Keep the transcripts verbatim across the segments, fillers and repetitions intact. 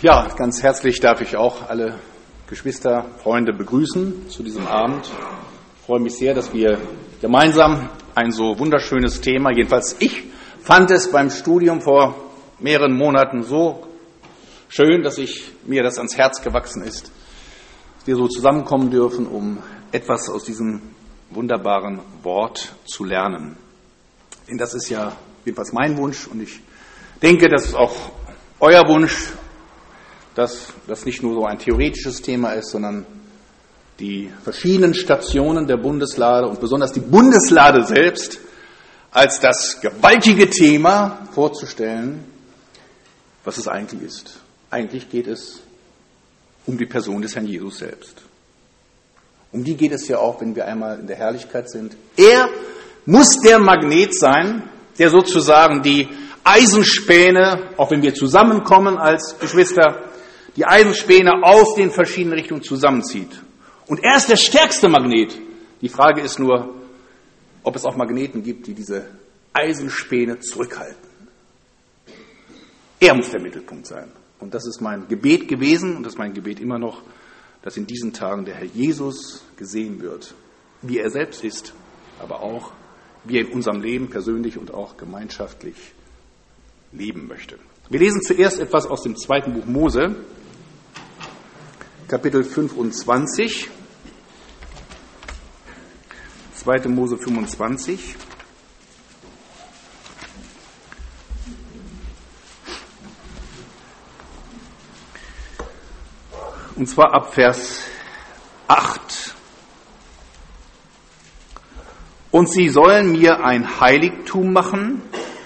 Ja, ganz herzlich darf ich auch alle Geschwister, Freunde begrüßen zu diesem Abend. Ich freue mich sehr, dass wir gemeinsam ein so wunderschönes Thema, jedenfalls ich fand es beim Studium vor mehreren Monaten so schön, dass ich mir das ans Herz gewachsen ist, dass wir so zusammenkommen dürfen, um etwas aus diesem wunderbaren Wort zu lernen. Denn das ist ja jedenfalls mein Wunsch und ich denke, das ist auch euer Wunsch, dass das nicht nur so ein theoretisches Thema ist, sondern die verschiedenen Stationen der Bundeslade und besonders die Bundeslade selbst als das gewaltige Thema vorzustellen, was es eigentlich ist. Eigentlich geht es um die Person des Herrn Jesus selbst. Um die geht es ja auch, wenn wir einmal in der Herrlichkeit sind. Er muss der Magnet sein, der sozusagen die Eisenspäne, auch wenn wir zusammenkommen als Geschwister, die Eisenspäne aus den verschiedenen Richtungen zusammenzieht. Und er ist der stärkste Magnet. Die Frage ist nur, ob es auch Magneten gibt, die diese Eisenspäne zurückhalten. Er muss der Mittelpunkt sein. Und das ist mein Gebet gewesen und das ist mein Gebet immer noch, dass in diesen Tagen der Herr Jesus gesehen wird, wie er selbst ist, aber auch wie er in unserem Leben persönlich und auch gemeinschaftlich leben möchte. Wir lesen zuerst etwas aus dem zweiten Buch Mose, Kapitel fünfundzwanzig. zweite Mose fünfundzwanzig. Und zwar ab Vers acht. Und sie sollen mir ein Heiligtum machen,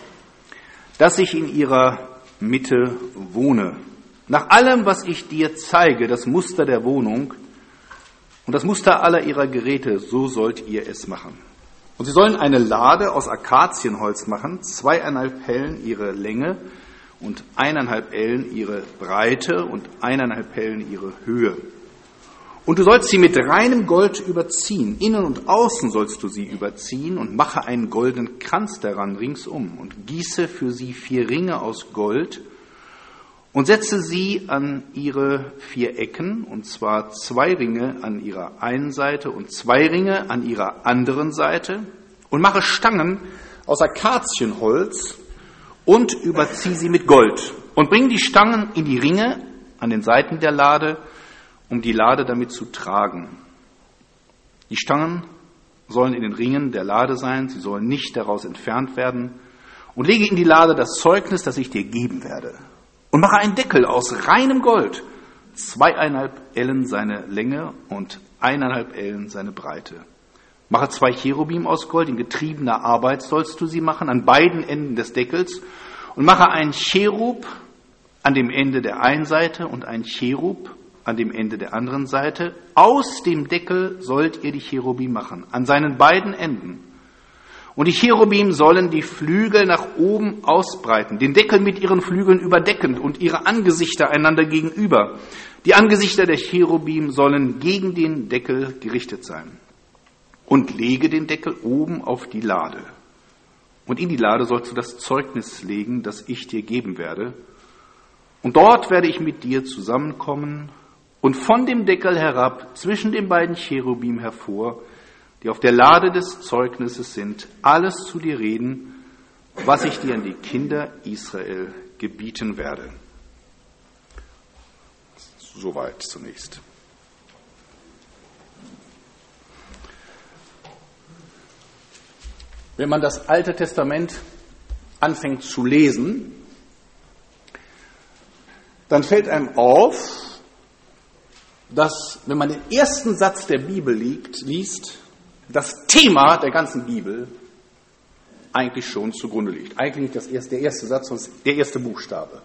dass ich in ihrer Mitte wohne. Nach allem, was ich dir zeige, das Muster der Wohnung und das Muster aller ihrer Geräte, so sollt ihr es machen. Und sie sollen eine Lade aus Akazienholz machen, zweieinhalb Ellen ihre Länge und eineinhalb Ellen ihre Breite und eineinhalb Ellen ihre Höhe. Und du sollst sie mit reinem Gold überziehen, innen und außen sollst du sie überziehen und mache einen goldenen Kranz daran ringsum und gieße für sie vier Ringe aus Gold und setze sie an ihre vier Ecken, und zwar zwei Ringe an ihrer einen Seite und zwei Ringe an ihrer anderen Seite und mache Stangen aus Akazienholz und überzieh sie mit Gold und bring die Stangen in die Ringe an den Seiten der Lade, um die Lade damit zu tragen. Die Stangen sollen in den Ringen der Lade sein, sie sollen nicht daraus entfernt werden. Und lege in die Lade das Zeugnis, das ich dir geben werde. Und mache einen Deckel aus reinem Gold, zweieinhalb Ellen seine Länge und eineinhalb Ellen seine Breite. Mache zwei Cherubim aus Gold, in getriebener Arbeit sollst du sie machen, an beiden Enden des Deckels. Und mache einen Cherub an dem Ende der einen Seite und einen Cherub an dem Ende der anderen Seite. Aus dem Deckel sollt ihr die Cherubim machen, an seinen beiden Enden. Und die Cherubim sollen die Flügel nach oben ausbreiten, den Deckel mit ihren Flügeln überdeckend und ihre Angesichter einander gegenüber. Die Angesichter der Cherubim sollen gegen den Deckel gerichtet sein. Und lege den Deckel oben auf die Lade. Und in die Lade sollst du das Zeugnis legen, das ich dir geben werde. Und dort werde ich mit dir zusammenkommen und von dem Deckel herab zwischen den beiden Cherubim hervor, die auf der Lade des Zeugnisses sind, alles zu dir reden, was ich dir an die Kinder Israel gebieten werde. Soweit zunächst. Wenn man das Alte Testament anfängt zu lesen, dann fällt einem auf, dass, wenn man den ersten Satz der Bibel liest, liest, das Thema der ganzen Bibel eigentlich schon zugrunde liegt. Eigentlich nicht das erste, der erste Satz, sondern der erste Buchstabe.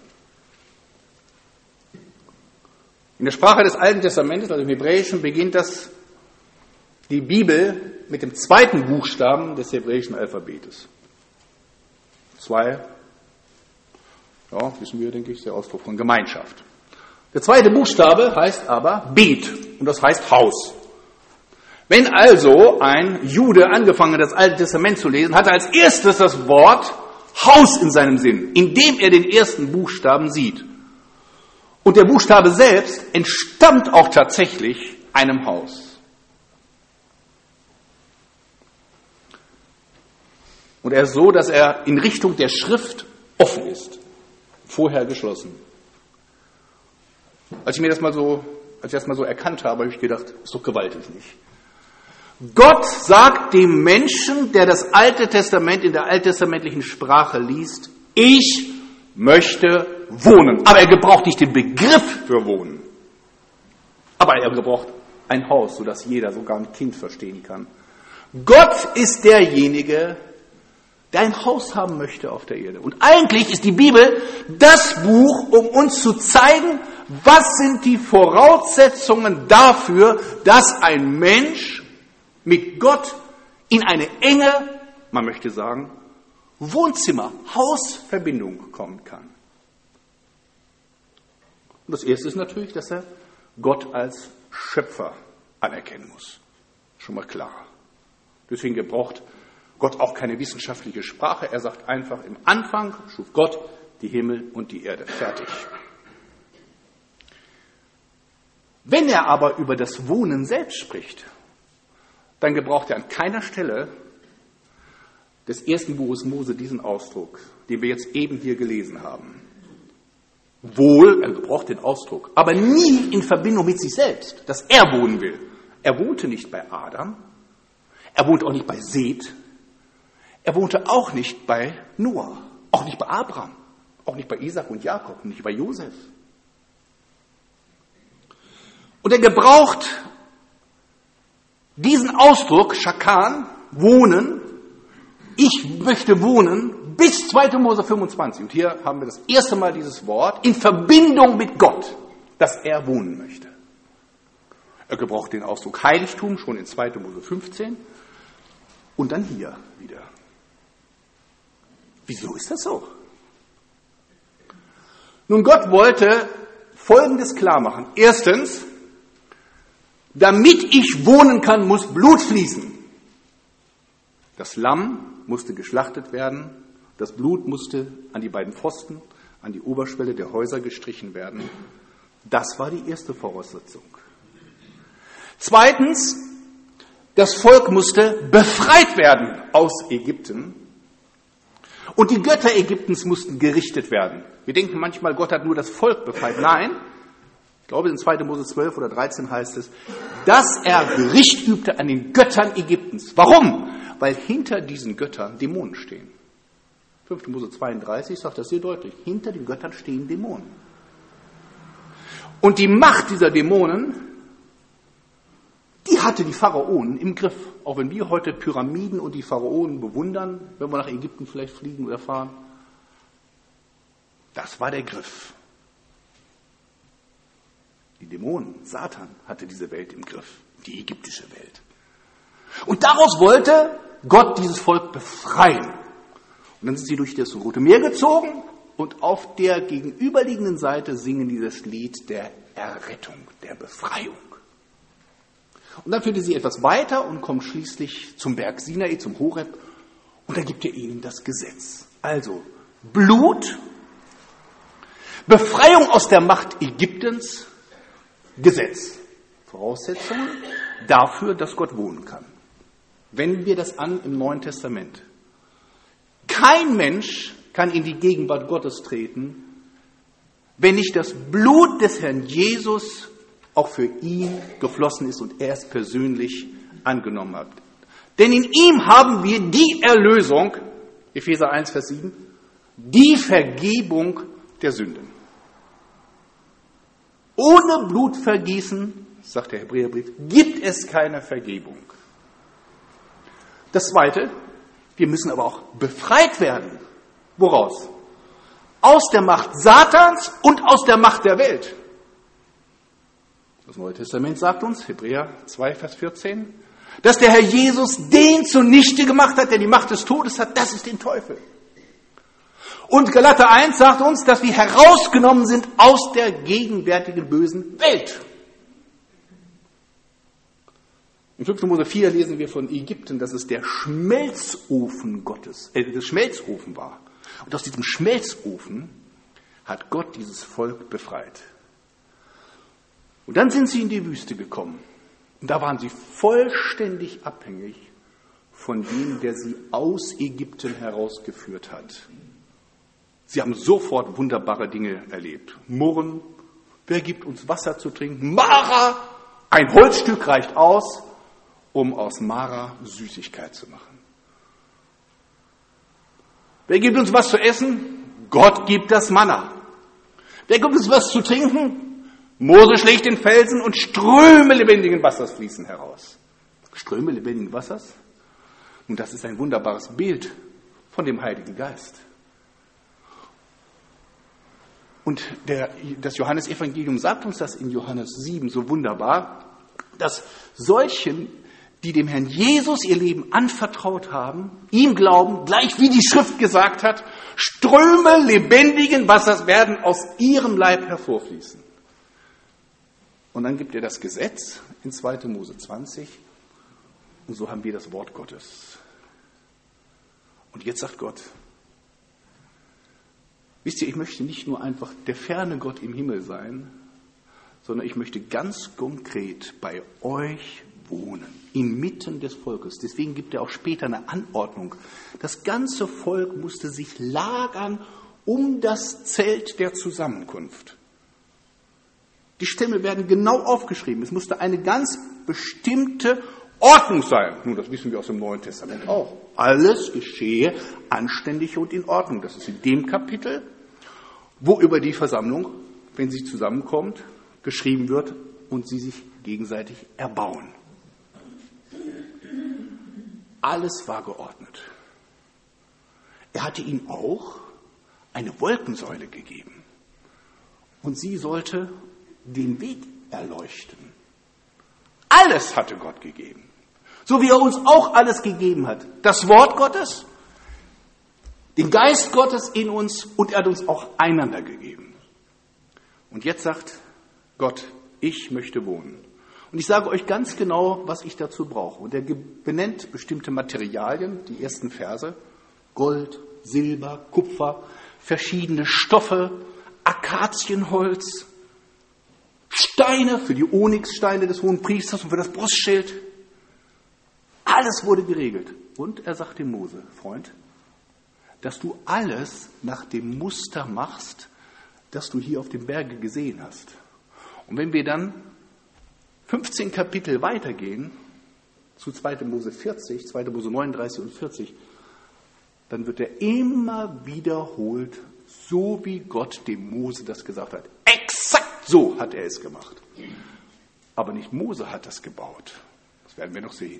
In der Sprache des Alten Testamentes, also im Hebräischen, beginnt das die Bibel mit dem zweiten Buchstaben des hebräischen Alphabetes. Zwei, ja, wissen wir, denke ich, der Ausdruck von Gemeinschaft. Der zweite Buchstabe heißt aber Bet und das heißt Haus. Wenn also ein Jude angefangen hat, das Alte Testament zu lesen, hat er als erstes das Wort Haus in seinem Sinn, indem er den ersten Buchstaben sieht. Und der Buchstabe selbst entstammt auch tatsächlich einem Haus. Und er ist so, dass er in Richtung der Schrift offen ist, vorher geschlossen. Als ich mir das mal so, als ich das mal so erkannt habe, habe ich gedacht, ist doch gewaltig nicht. Gott sagt dem Menschen, der das Alte Testament in der alttestamentlichen Sprache liest, ich möchte wohnen. Aber er gebraucht nicht den Begriff für wohnen. Aber er gebraucht ein Haus, sodass jeder, sogar ein Kind, verstehen kann. Gott ist derjenige, der ein Haus haben möchte auf der Erde. Und eigentlich ist die Bibel das Buch, um uns zu zeigen, was sind die Voraussetzungen dafür, dass ein Mensch mit Gott in eine enge, man möchte sagen, Wohnzimmer, Hausverbindung kommen kann. Und das Erste ist natürlich, dass er Gott als Schöpfer anerkennen muss. Schon mal klar. Deswegen gebraucht Gott auch keine wissenschaftliche Sprache. Er sagt einfach, im Anfang schuf Gott die Himmel und die Erde. Fertig. Wenn er aber über das Wohnen selbst spricht, dann gebraucht er an keiner Stelle des ersten Buches Mose diesen Ausdruck, den wir jetzt eben hier gelesen haben. Wohl, er gebraucht den Ausdruck, aber nie in Verbindung mit sich selbst, dass er wohnen will. Er wohnte nicht bei Adam, er wohnte auch nicht bei Seth, er wohnte auch nicht bei Noah, auch nicht bei Abraham, auch nicht bei Isaac und Jakob, nicht bei Josef. Und er gebraucht diesen Ausdruck, Shakan, wohnen, ich möchte wohnen, bis zweiter Mose fünfundzwanzig. Und hier haben wir das erste Mal dieses Wort in Verbindung mit Gott, dass er wohnen möchte. Er gebraucht den Ausdruck Heiligtum schon in zweiter Mose fünfzehn und dann hier wieder. Wieso ist das so? Nun, Gott wollte Folgendes klar machen. Erstens, damit ich wohnen kann, muss Blut fließen. Das Lamm musste geschlachtet werden, das Blut musste an die beiden Pfosten, an die Oberschwelle der Häuser gestrichen werden. Das war die erste Voraussetzung. Zweitens, das Volk musste befreit werden aus Ägypten und die Götter Ägyptens mussten gerichtet werden. Wir denken manchmal, Gott hat nur das Volk befreit. Nein, ich glaube in zweiter Mose zwölf oder dreizehn heißt es, dass er Gericht übte an den Göttern Ägyptens. Warum? Weil hinter diesen Göttern Dämonen stehen. fünfter Mose zweiunddreißig sagt das sehr deutlich. Hinter den Göttern stehen Dämonen. Und die Macht dieser Dämonen, die hatte die Pharaonen im Griff. Auch wenn wir heute Pyramiden und die Pharaonen bewundern, wenn wir nach Ägypten vielleicht fliegen oder fahren. Das war der Griff. Die Dämonen, Satan, hatte diese Welt im Griff. Die ägyptische Welt. Und daraus wollte Gott dieses Volk befreien. Und dann sind sie durch das Rote Meer gezogen und auf der gegenüberliegenden Seite singen dieses Lied der Errettung, der Befreiung. Und dann führte sie etwas weiter und kommt schließlich zum Berg Sinai, zum Horeb, und da gibt er ihnen das Gesetz. Also Blut, Befreiung aus der Macht Ägyptens, Gesetz. Voraussetzungen dafür, dass Gott wohnen kann. Wenden wir das an im Neuen Testament. Kein Mensch kann in die Gegenwart Gottes treten, wenn nicht das Blut des Herrn Jesus auch für ihn geflossen ist und er es persönlich angenommen hat. Denn in ihm haben wir die Erlösung, Epheser eins, Vers sieben, die Vergebung der Sünden. Ohne Blutvergießen, sagt der Hebräerbrief, gibt es keine Vergebung. Das Zweite, wir müssen aber auch befreit werden. Woraus? Aus der Macht Satans und aus der Macht der Welt. Das Neue Testament sagt uns, Hebräer zwei, Vers vierzehn, dass der Herr Jesus den zunichte gemacht hat, der die Macht des Todes hat, das ist den Teufel. Und Galater eins sagt uns, dass wir herausgenommen sind aus der gegenwärtigen bösen Welt. In fünfter Mose vier lesen wir von Ägypten, dass es der Schmelzofen Gottes, äh, der Schmelzofen war. Und aus diesem Schmelzofen hat Gott dieses Volk befreit. Und dann sind sie in die Wüste gekommen. Und da waren sie vollständig abhängig von dem, der sie aus Ägypten herausgeführt hat. Sie haben sofort wunderbare Dinge erlebt. Murren, wer gibt uns Wasser zu trinken? Mara! Ein Holzstück reicht aus, um aus Mara Süßigkeit zu machen. Wer gibt uns was zu essen? Gott gibt das Manna. Wer gibt uns was zu trinken? Mose schlägt den Felsen und Ströme lebendigen Wassers fließen heraus. Ströme lebendigen Wassers? Und das ist ein wunderbares Bild von dem Heiligen Geist. Und der, das Johannesevangelium sagt uns das in Johannes sieben so wunderbar, dass solchen, die dem Herrn Jesus ihr Leben anvertraut haben, ihm glauben, gleich wie die Schrift gesagt hat, Ströme lebendigen Wassers werden aus ihrem Leib hervorfließen. Und dann gibt er das Gesetz in zweiter Mose zwanzig und so haben wir das Wort Gottes. Und jetzt sagt Gott, wisst ihr, ich möchte nicht nur einfach der ferne Gott im Himmel sein, sondern ich möchte ganz konkret bei euch wohnen, inmitten des Volkes. Deswegen gibt er auch später eine Anordnung. Das ganze Volk musste sich lagern um das Zelt der Zusammenkunft. Die Stämme werden genau aufgeschrieben. Es musste eine ganz bestimmte Ordnung sein. Nun, das wissen wir aus dem Neuen Testament auch. Alles geschehe anständig und in Ordnung. Das ist in dem Kapitel, wo über die Versammlung, wenn sie zusammenkommt, geschrieben wird und sie sich gegenseitig erbauen. Alles war geordnet. Er hatte ihnen auch eine Wolkensäule gegeben. Und sie sollte den Weg erleuchten. Alles hatte Gott gegeben. So wie er uns auch alles gegeben hat. Das Wort Gottes, den Geist Gottes in uns und er hat uns auch einander gegeben. Und jetzt sagt Gott, ich möchte wohnen. Und ich sage euch ganz genau, was ich dazu brauche. Und er benennt bestimmte Materialien, die ersten Verse, Gold, Silber, Kupfer, verschiedene Stoffe, Akazienholz, Steine für die Onyxsteine des Hohenpriesters und für das Brustschild. Alles wurde geregelt. Und er sagt dem Mose, Freund, dass du alles nach dem Muster machst, das du hier auf dem Berge gesehen hast. Und wenn wir dann fünfzehn Kapitel weitergehen, zu zweiter Mose vierzig, zweiter Mose neununddreißig und vierzig, dann wird er immer wiederholt, so wie Gott dem Mose das gesagt hat. Exakt so hat er es gemacht. Aber nicht Mose hat das gebaut. Das werden wir noch sehen.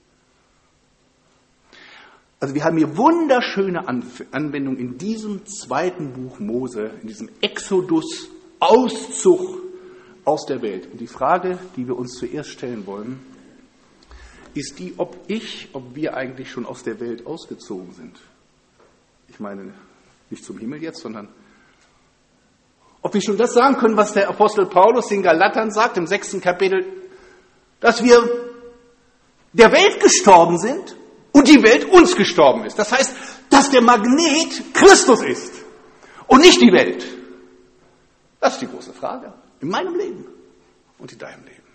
Also wir haben hier wunderschöne Anwendungen in diesem zweiten Buch Mose, in diesem Exodus, Auszug aus der Welt. Und die Frage, die wir uns zuerst stellen wollen, ist die, ob ich, ob wir eigentlich schon aus der Welt ausgezogen sind. Ich meine, nicht zum Himmel jetzt, sondern ob wir schon das sagen können, was der Apostel Paulus den Galatern sagt im sechsten Kapitel, dass wir der Welt gestorben sind und die Welt uns gestorben ist. Das heißt, dass der Magnet Christus ist und nicht die Welt. Das ist die große Frage in meinem Leben und in deinem Leben.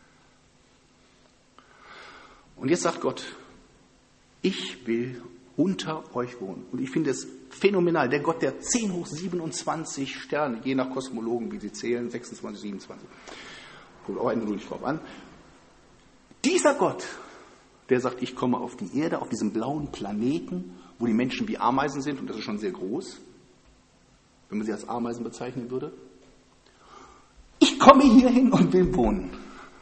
Und jetzt sagt Gott, ich will unter euch wohnen. Und ich finde es phänomenal. Der Gott, der zehn hoch siebenundzwanzig Sterne, je nach Kosmologen, wie sie zählen, sechsundzwanzig, siebenundzwanzig, kommt auch eine Null nicht drauf an. Dieser Gott, der sagt, ich komme auf die Erde, auf diesem blauen Planeten, wo die Menschen wie Ameisen sind, und das ist schon sehr groß, wenn man sie als Ameisen bezeichnen würde. Ich komme hier hin und will wohnen.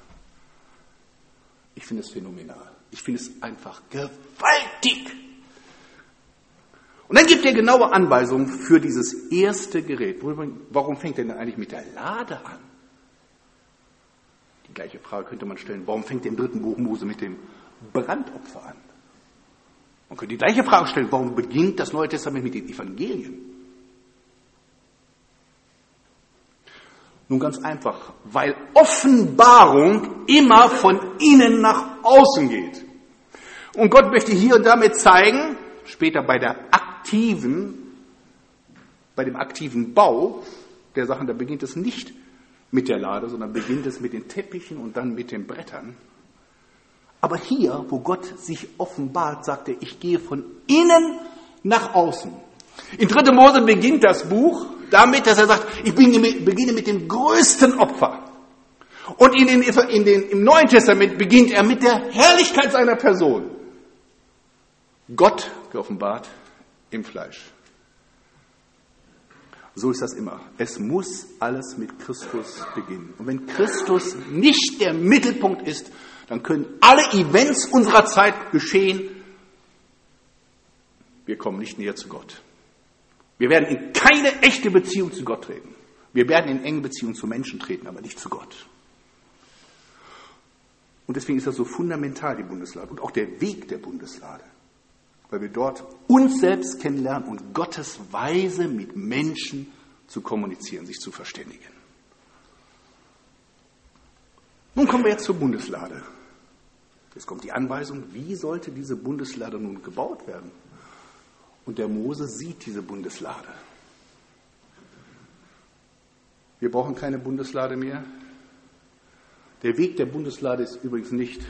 Ich finde es phänomenal. Ich finde es einfach gewaltig. Und dann gibt er genaue Anweisungen für dieses erste Gerät. Warum fängt er denn eigentlich mit der Lade an? Die gleiche Frage könnte man stellen. Warum fängt er im dritten Buch Mose mit dem Brandopfer an? Man könnte die gleiche Frage stellen. Warum beginnt das Neue Testament mit den Evangelien? Nun ganz einfach, weil Offenbarung immer von innen nach außen geht. Und Gott möchte hier und damit zeigen, später bei der aktiven, bei dem aktiven Bau der Sachen, da beginnt es nicht mit der Lade, sondern beginnt es mit den Teppichen und dann mit den Brettern. Aber hier, wo Gott sich offenbart, sagt er, ich gehe von innen nach außen. In dritter Mose beginnt das Buch damit, dass er sagt, ich beginne mit dem größten Opfer. Und in den, in den, im Neuen Testament beginnt er mit der Herrlichkeit seiner Person. Gott geoffenbart im Fleisch. So ist das immer. Es muss alles mit Christus beginnen. Und wenn Christus nicht der Mittelpunkt ist, dann können alle Events unserer Zeit geschehen. Wir kommen nicht näher zu Gott. Wir werden in keine echte Beziehung zu Gott treten. Wir werden in enge Beziehung zu Menschen treten, aber nicht zu Gott. Und deswegen ist das so fundamental, die Bundeslade und auch der Weg der Bundeslade. Weil wir dort uns selbst kennenlernen und Gottes Weise mit Menschen zu kommunizieren, sich zu verständigen. Nun kommen wir jetzt zur Bundeslade. Jetzt kommt die Anweisung, wie sollte diese Bundeslade nun gebaut werden? Und der Mose sieht diese Bundeslade. Wir brauchen keine Bundeslade mehr. Der Weg der Bundeslade ist übrigens nicht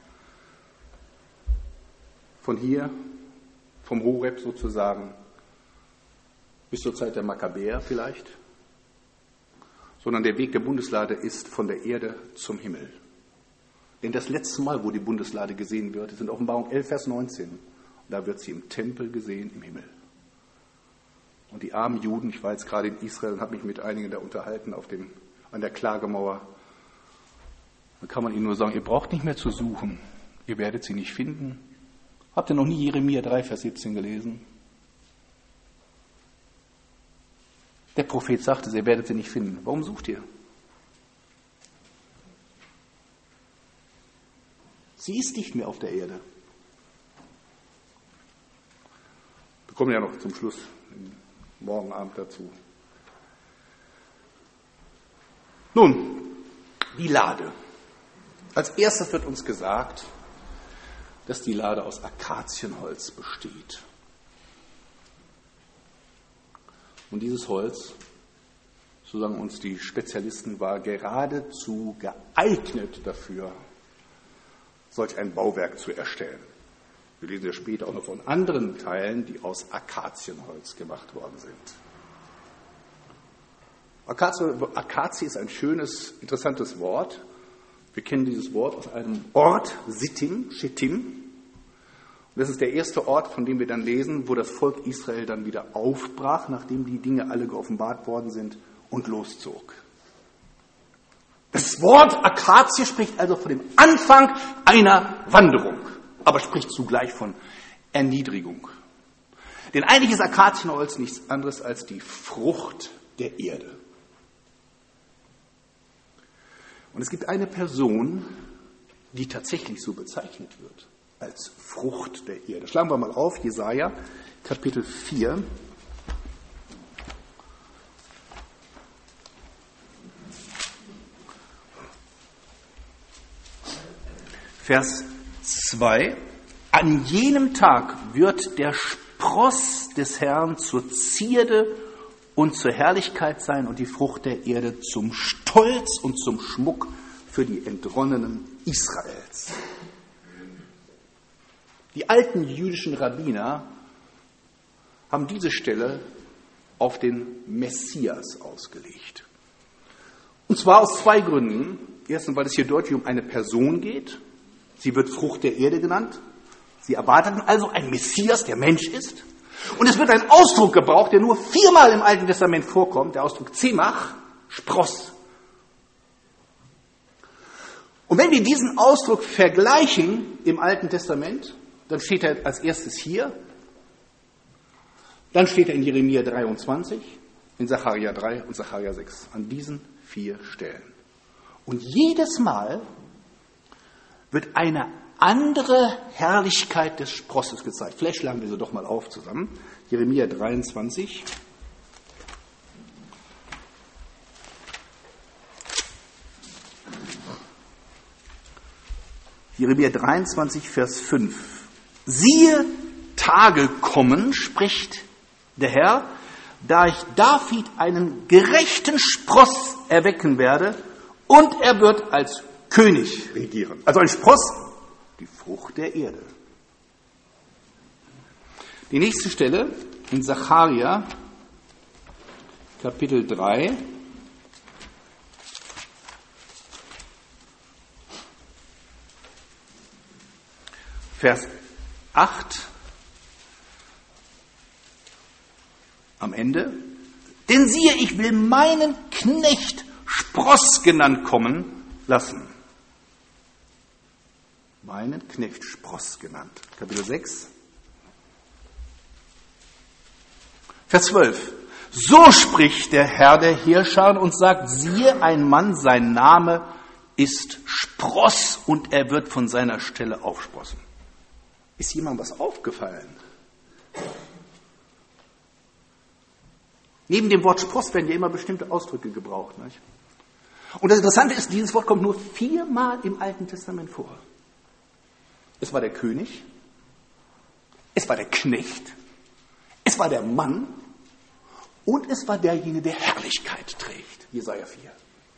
von hier, vom Horeb sozusagen, bis zur Zeit der Makkabäer vielleicht, sondern der Weg der Bundeslade ist von der Erde zum Himmel. Denn das letzte Mal, wo die Bundeslade gesehen wird, ist in Offenbarung elf, Vers neunzehn. Da wird sie im Tempel gesehen, im Himmel. Und die armen Juden, ich war jetzt gerade in Israel und habe mich mit einigen da unterhalten auf dem, an der Klagemauer. Da kann man ihnen nur sagen, ihr braucht nicht mehr zu suchen. Ihr werdet sie nicht finden. Habt ihr noch nie Jeremia drei, Vers siebzehn gelesen? Der Prophet sagte, ihr werdet sie nicht finden. Warum sucht ihr? Sie ist nicht mehr auf der Erde. Wir kommen ja noch zum Schluss, morgen Abend dazu. Nun, die Lade. Als erstes wird uns gesagt, dass die Lade aus Akazienholz besteht. Und dieses Holz, so sagen uns die Spezialisten, war geradezu geeignet dafür, solch ein Bauwerk zu erstellen. Wir lesen ja später auch noch von anderen Teilen, die aus Akazienholz gemacht worden sind. Akazie, Akazie ist ein schönes, interessantes Wort. Wir kennen dieses Wort aus einem Ort, Sittim, Shittim. Und das ist der erste Ort, von dem wir dann lesen, wo das Volk Israel dann wieder aufbrach, nachdem die Dinge alle geoffenbart worden sind und loszog. Das Wort Akazie spricht also von dem Anfang einer Wanderung, aber spricht zugleich von Erniedrigung. Denn eigentlich ist Akazienholz nichts anderes als die Frucht der Erde. Und es gibt eine Person, die tatsächlich so bezeichnet wird, als Frucht der Erde. Schlagen wir mal auf, Jesaja, Kapitel vier. Vers zwei. An jenem Tag wird der Spross des Herrn zur Zierde und zur Herrlichkeit sein und die Frucht der Erde zum Stolz und zum Schmuck für die Entronnenen Israels. Die alten jüdischen Rabbiner haben diese Stelle auf den Messias ausgelegt. Und zwar aus zwei Gründen. Erstens, weil es hier deutlich um eine Person geht. Sie wird Frucht der Erde genannt. Sie erwarteten also einen Messias, der Mensch ist. Und es wird ein Ausdruck gebraucht, der nur viermal im Alten Testament vorkommt, der Ausdruck Zemach, Spross. Und wenn wir diesen Ausdruck vergleichen im Alten Testament, dann steht er als erstes hier, dann steht er in Jeremia dreiundzwanzig, in Sacharja drei und Sacharja sechs, an diesen vier Stellen. Und jedes Mal wird eine andere Herrlichkeit des Sprosses gezeigt. Vielleicht schlagen wir sie doch mal auf zusammen. Jeremia dreiundzwanzig. Jeremia dreiundzwanzig, Vers fünf. Siehe, Tage kommen, spricht der Herr, da ich David einen gerechten Spross erwecken werde und er wird als König regieren. Also ein Spross, die Frucht der Erde. Die nächste Stelle in Sacharja, Kapitel drei. Vers acht. Am Ende. Denn siehe, ich will meinen Knecht Spross genannt kommen lassen. Meinen Knecht Spross genannt. Kapitel sechs. Vers zwölf. So spricht der Herr der Heerscharen und sagt, siehe, ein Mann, sein Name ist Spross und er wird von seiner Stelle aufsprossen. Ist jemandem was aufgefallen? Neben dem Wort Spross werden ja immer bestimmte Ausdrücke gebraucht. Nicht? Und das Interessante ist, dieses Wort kommt nur viermal im Alten Testament vor. Es war der König, es war der Knecht, es war der Mann und es war derjenige, der Herrlichkeit trägt. Jesaja vier.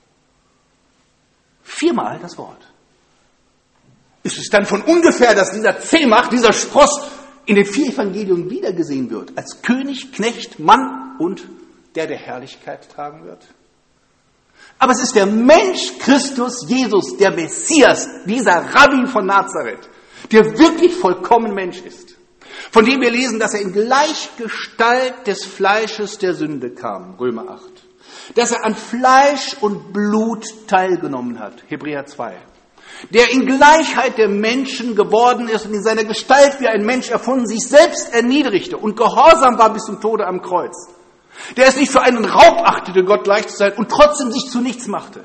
Viermal das Wort. Ist es dann von ungefähr, dass dieser Zehmach, dieser Spross in den vier Evangelien wiedergesehen wird? Als König, Knecht, Mann und der, der Herrlichkeit tragen wird? Aber es ist der Mensch Christus Jesus, der Messias, dieser Rabbi von Nazareth, der wirklich vollkommen Mensch ist. Von dem wir lesen, dass er in Gleichgestalt des Fleisches der Sünde kam, Römer acht. Dass er an Fleisch und Blut teilgenommen hat, Hebräer zwei. Der in Gleichheit der Menschen geworden ist und in seiner Gestalt wie ein Mensch erfunden, sich selbst erniedrigte und gehorsam war bis zum Tode am Kreuz. Der es nicht für einen Raub achtete, Gott gleich zu sein und trotzdem sich zu nichts machte.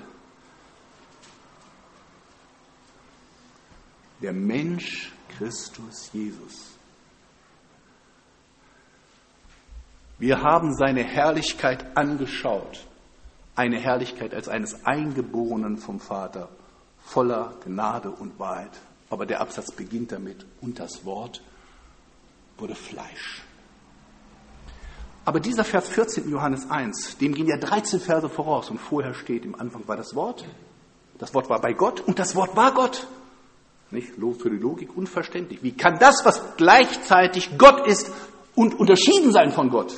Der Mensch Christus Jesus. Wir haben seine Herrlichkeit angeschaut. Eine Herrlichkeit als eines Eingeborenen vom Vater, voller Gnade und Wahrheit. Aber der Absatz beginnt damit, und das Wort wurde Fleisch. Aber dieser Vers vierzehn in Johannes eins, dem gehen ja dreizehn Verse voraus und vorher steht, im Anfang war das Wort, das Wort war bei Gott und das Wort war Gott. Nicht? Für die Logik unverständlich. Wie kann das, was gleichzeitig Gott ist, und unterschieden sein von Gott?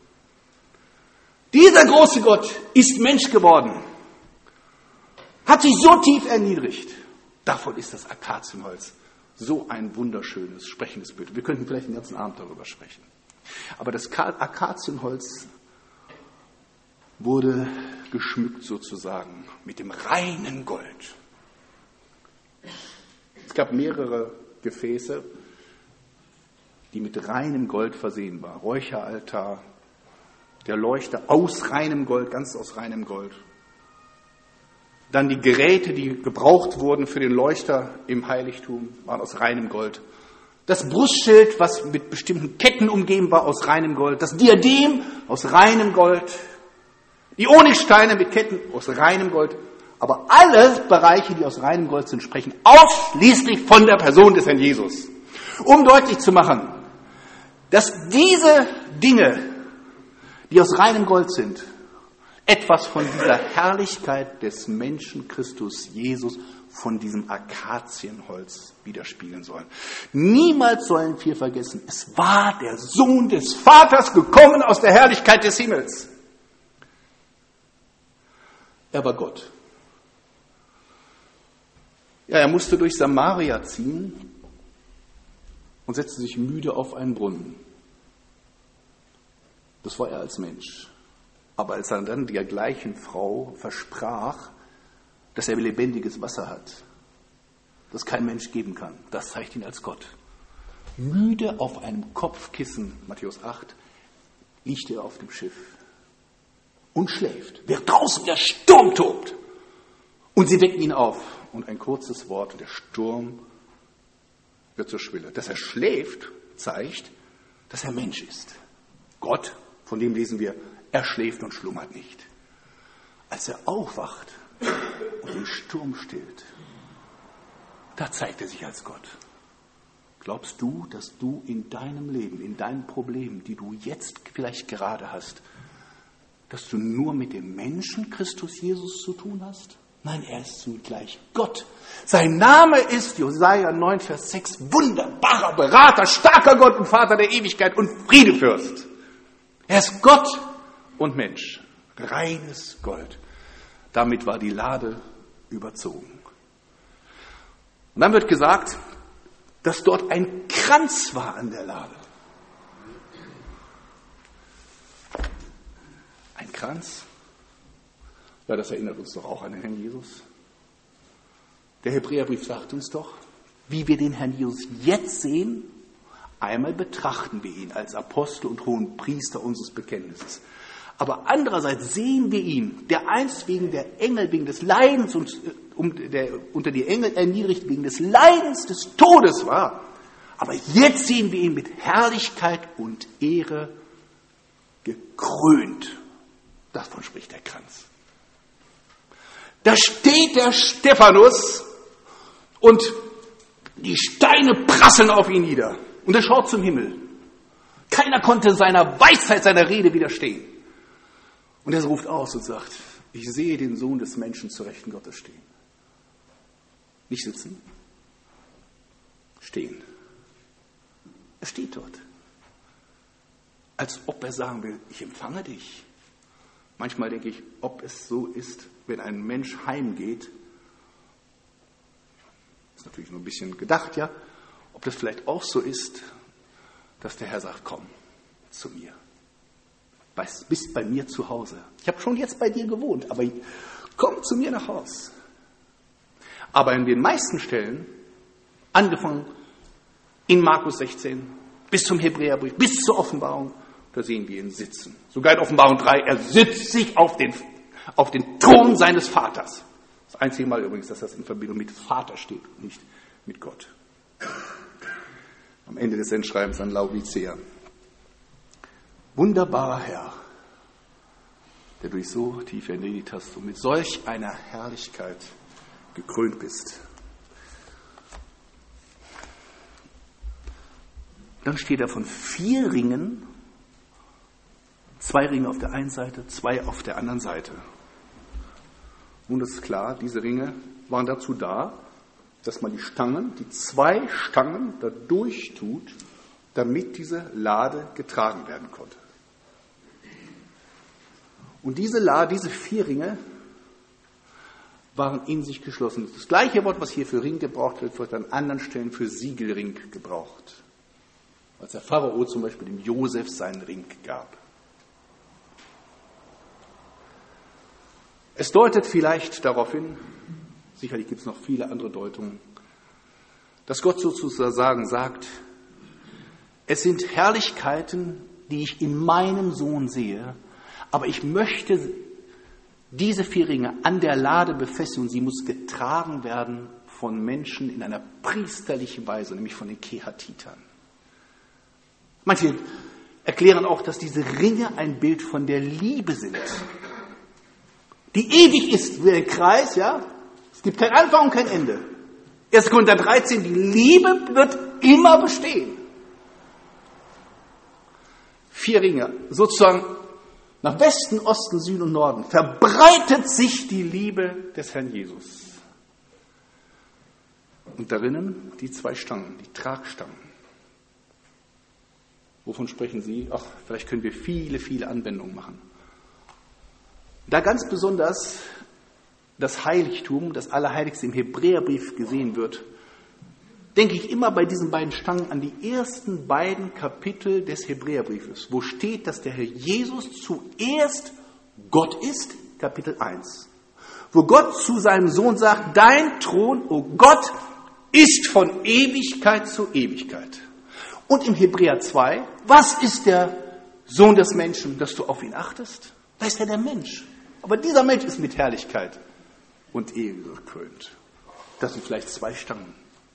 Dieser große Gott ist Mensch geworden, hat sich so tief erniedrigt. Davon ist das Akazienholz so ein wunderschönes, sprechendes Bild. Wir könnten vielleicht den ganzen Abend darüber sprechen. Aber das Akazienholz wurde geschmückt sozusagen mit dem reinen Gold. Es gab mehrere Gefäße, die mit reinem Gold versehen waren. Räucheraltar, der Leuchter aus reinem Gold, ganz aus reinem Gold. Dann die Geräte, die gebraucht wurden für den Leuchter im Heiligtum, waren aus reinem Gold. Das Brustschild, was mit bestimmten Ketten umgeben war, aus reinem Gold. Das Diadem aus reinem Gold. Die Onyxsteine mit Ketten aus reinem Gold. Aber alle Bereiche, die aus reinem Gold sind, sprechen ausschließlich von der Person des Herrn Jesus. Um deutlich zu machen, dass diese Dinge, die aus reinem Gold sind, etwas von dieser Herrlichkeit des Menschen Christus Jesus, von diesem Akazienholz widerspiegeln sollen. Niemals sollen wir vergessen, es war der Sohn des Vaters gekommen aus der Herrlichkeit des Himmels. Er war Gott. Ja, er musste durch Samaria ziehen und setzte sich müde auf einen Brunnen. Das war er als Mensch. Aber als er dann der gleichen Frau versprach, dass er lebendiges Wasser hat, das kein Mensch geben kann, das zeigt ihn als Gott. Müde auf einem Kopfkissen, Matthäus acht, liegt er auf dem Schiff und schläft, während draußen der Sturm tobt. Und sie wecken ihn auf. Und ein kurzes Wort, und der Sturm wird zur Schwille. Dass er schläft, zeigt, dass er Mensch ist. Gott, von dem lesen wir, er schläft und schlummert nicht. Als er aufwacht und den Sturm stillt, da zeigt er sich als Gott. Glaubst du, dass du in deinem Leben, in deinen Problemen, die du jetzt vielleicht gerade hast, dass du nur mit dem Menschen Christus Jesus zu tun hast? Nein, er ist zugleich Gott. Sein Name ist, Jesaja neun, Vers sechs, wunderbarer Berater, starker Gott und Vater der Ewigkeit und Friedefürst. Er ist Gott und Mensch. Reines Gold. Damit war die Lade überzogen. Und dann wird gesagt, dass dort ein Kranz war an der Lade. Ein Kranz? Ja, das erinnert uns doch auch an den Herrn Jesus. Der Hebräerbrief sagt uns doch, wie wir den Herrn Jesus jetzt sehen, einmal betrachten wir ihn als Apostel und hohen Priester unseres Bekenntnisses. Aber andererseits sehen wir ihn, der einst wegen der Engel, wegen des Leidens und um, der unter die Engel erniedrigt, wegen des Leidens des Todes war. Aber jetzt sehen wir ihn mit Herrlichkeit und Ehre gekrönt. Davon spricht der Kranz. Da steht der Stephanus und die Steine prasseln auf ihn nieder. Und er schaut zum Himmel. Keiner konnte seiner Weisheit, seiner Rede widerstehen. Und er ruft aus und sagt, ich sehe den Sohn des Menschen zur Rechten Gottes stehen. Nicht sitzen, stehen. Er steht dort. Als ob er sagen will, ich empfange dich. Manchmal denke ich, ob es so ist, wenn ein Mensch heimgeht, ist natürlich nur ein bisschen gedacht, ja, ob das vielleicht auch so ist, dass der Herr sagt, komm zu mir. Weißt, bist bei mir zu Hause. Ich habe schon jetzt bei dir gewohnt, aber komm zu mir nach Haus. Aber in den meisten Stellen, angefangen in Markus sechzehn, bis zum Hebräerbrief, bis zur Offenbarung, da sehen wir ihn sitzen. Sogar in Offenbarung drei, er sitzt sich auf den, auf den Thron seines Vaters. Das einzige Mal übrigens, dass das in Verbindung mit Vater steht und nicht mit Gott. Am Ende des Sendschreibens an Laodicea. Wunderbarer Herr, der durch so tief erledigt hast und mit solch einer Herrlichkeit gekrönt bist. Dann steht er von vier Ringen, zwei Ringe auf der einen Seite, zwei auf der anderen Seite. Nun ist klar, diese Ringe waren dazu da, dass man die Stangen, die zwei Stangen da durchtut, damit diese Lade getragen werden konnte. Und diese Lade, diese vier Ringe waren in sich geschlossen. Das gleiche Wort, was hier für Ring gebraucht wird, wird an anderen Stellen für Siegelring gebraucht. Als der Pharao zum Beispiel dem Josef seinen Ring gab. Es deutet vielleicht darauf hin, sicherlich gibt es noch viele andere Deutungen, dass Gott sozusagen sagt, es sind Herrlichkeiten, die ich in meinem Sohn sehe, aber ich möchte diese vier Ringe an der Lade befestigen und sie muss getragen werden von Menschen in einer priesterlichen Weise, nämlich von den Kehatitern. Manche erklären auch, dass diese Ringe ein Bild von der Liebe sind, die ewig ist wie ein Kreis, ja. Es gibt kein Anfang und kein Ende. erster Korinther dreizehn, die Liebe wird immer bestehen. Vier Ringe, sozusagen nach Westen, Osten, Süden und Norden, verbreitet sich die Liebe des Herrn Jesus. Und darinnen die zwei Stangen, die Tragstangen. Wovon sprechen Sie? Ach, vielleicht können wir viele, viele Anwendungen machen. Da ganz besonders das Heiligtum, das Allerheiligste im Hebräerbrief gesehen wird, denke ich immer bei diesen beiden Stangen an die ersten beiden Kapitel des Hebräerbriefes, wo steht, dass der Herr Jesus zuerst Gott ist, Kapitel eins. Wo Gott zu seinem Sohn sagt, dein Thron, o Gott, ist von Ewigkeit zu Ewigkeit. Und im Hebräer zwei, was ist der Sohn des Menschen, dass du auf ihn achtest? Da ist er der Mensch. Aber dieser Mensch ist mit Herrlichkeit und Ehre gekrönt. Das sind vielleicht zwei Stangen.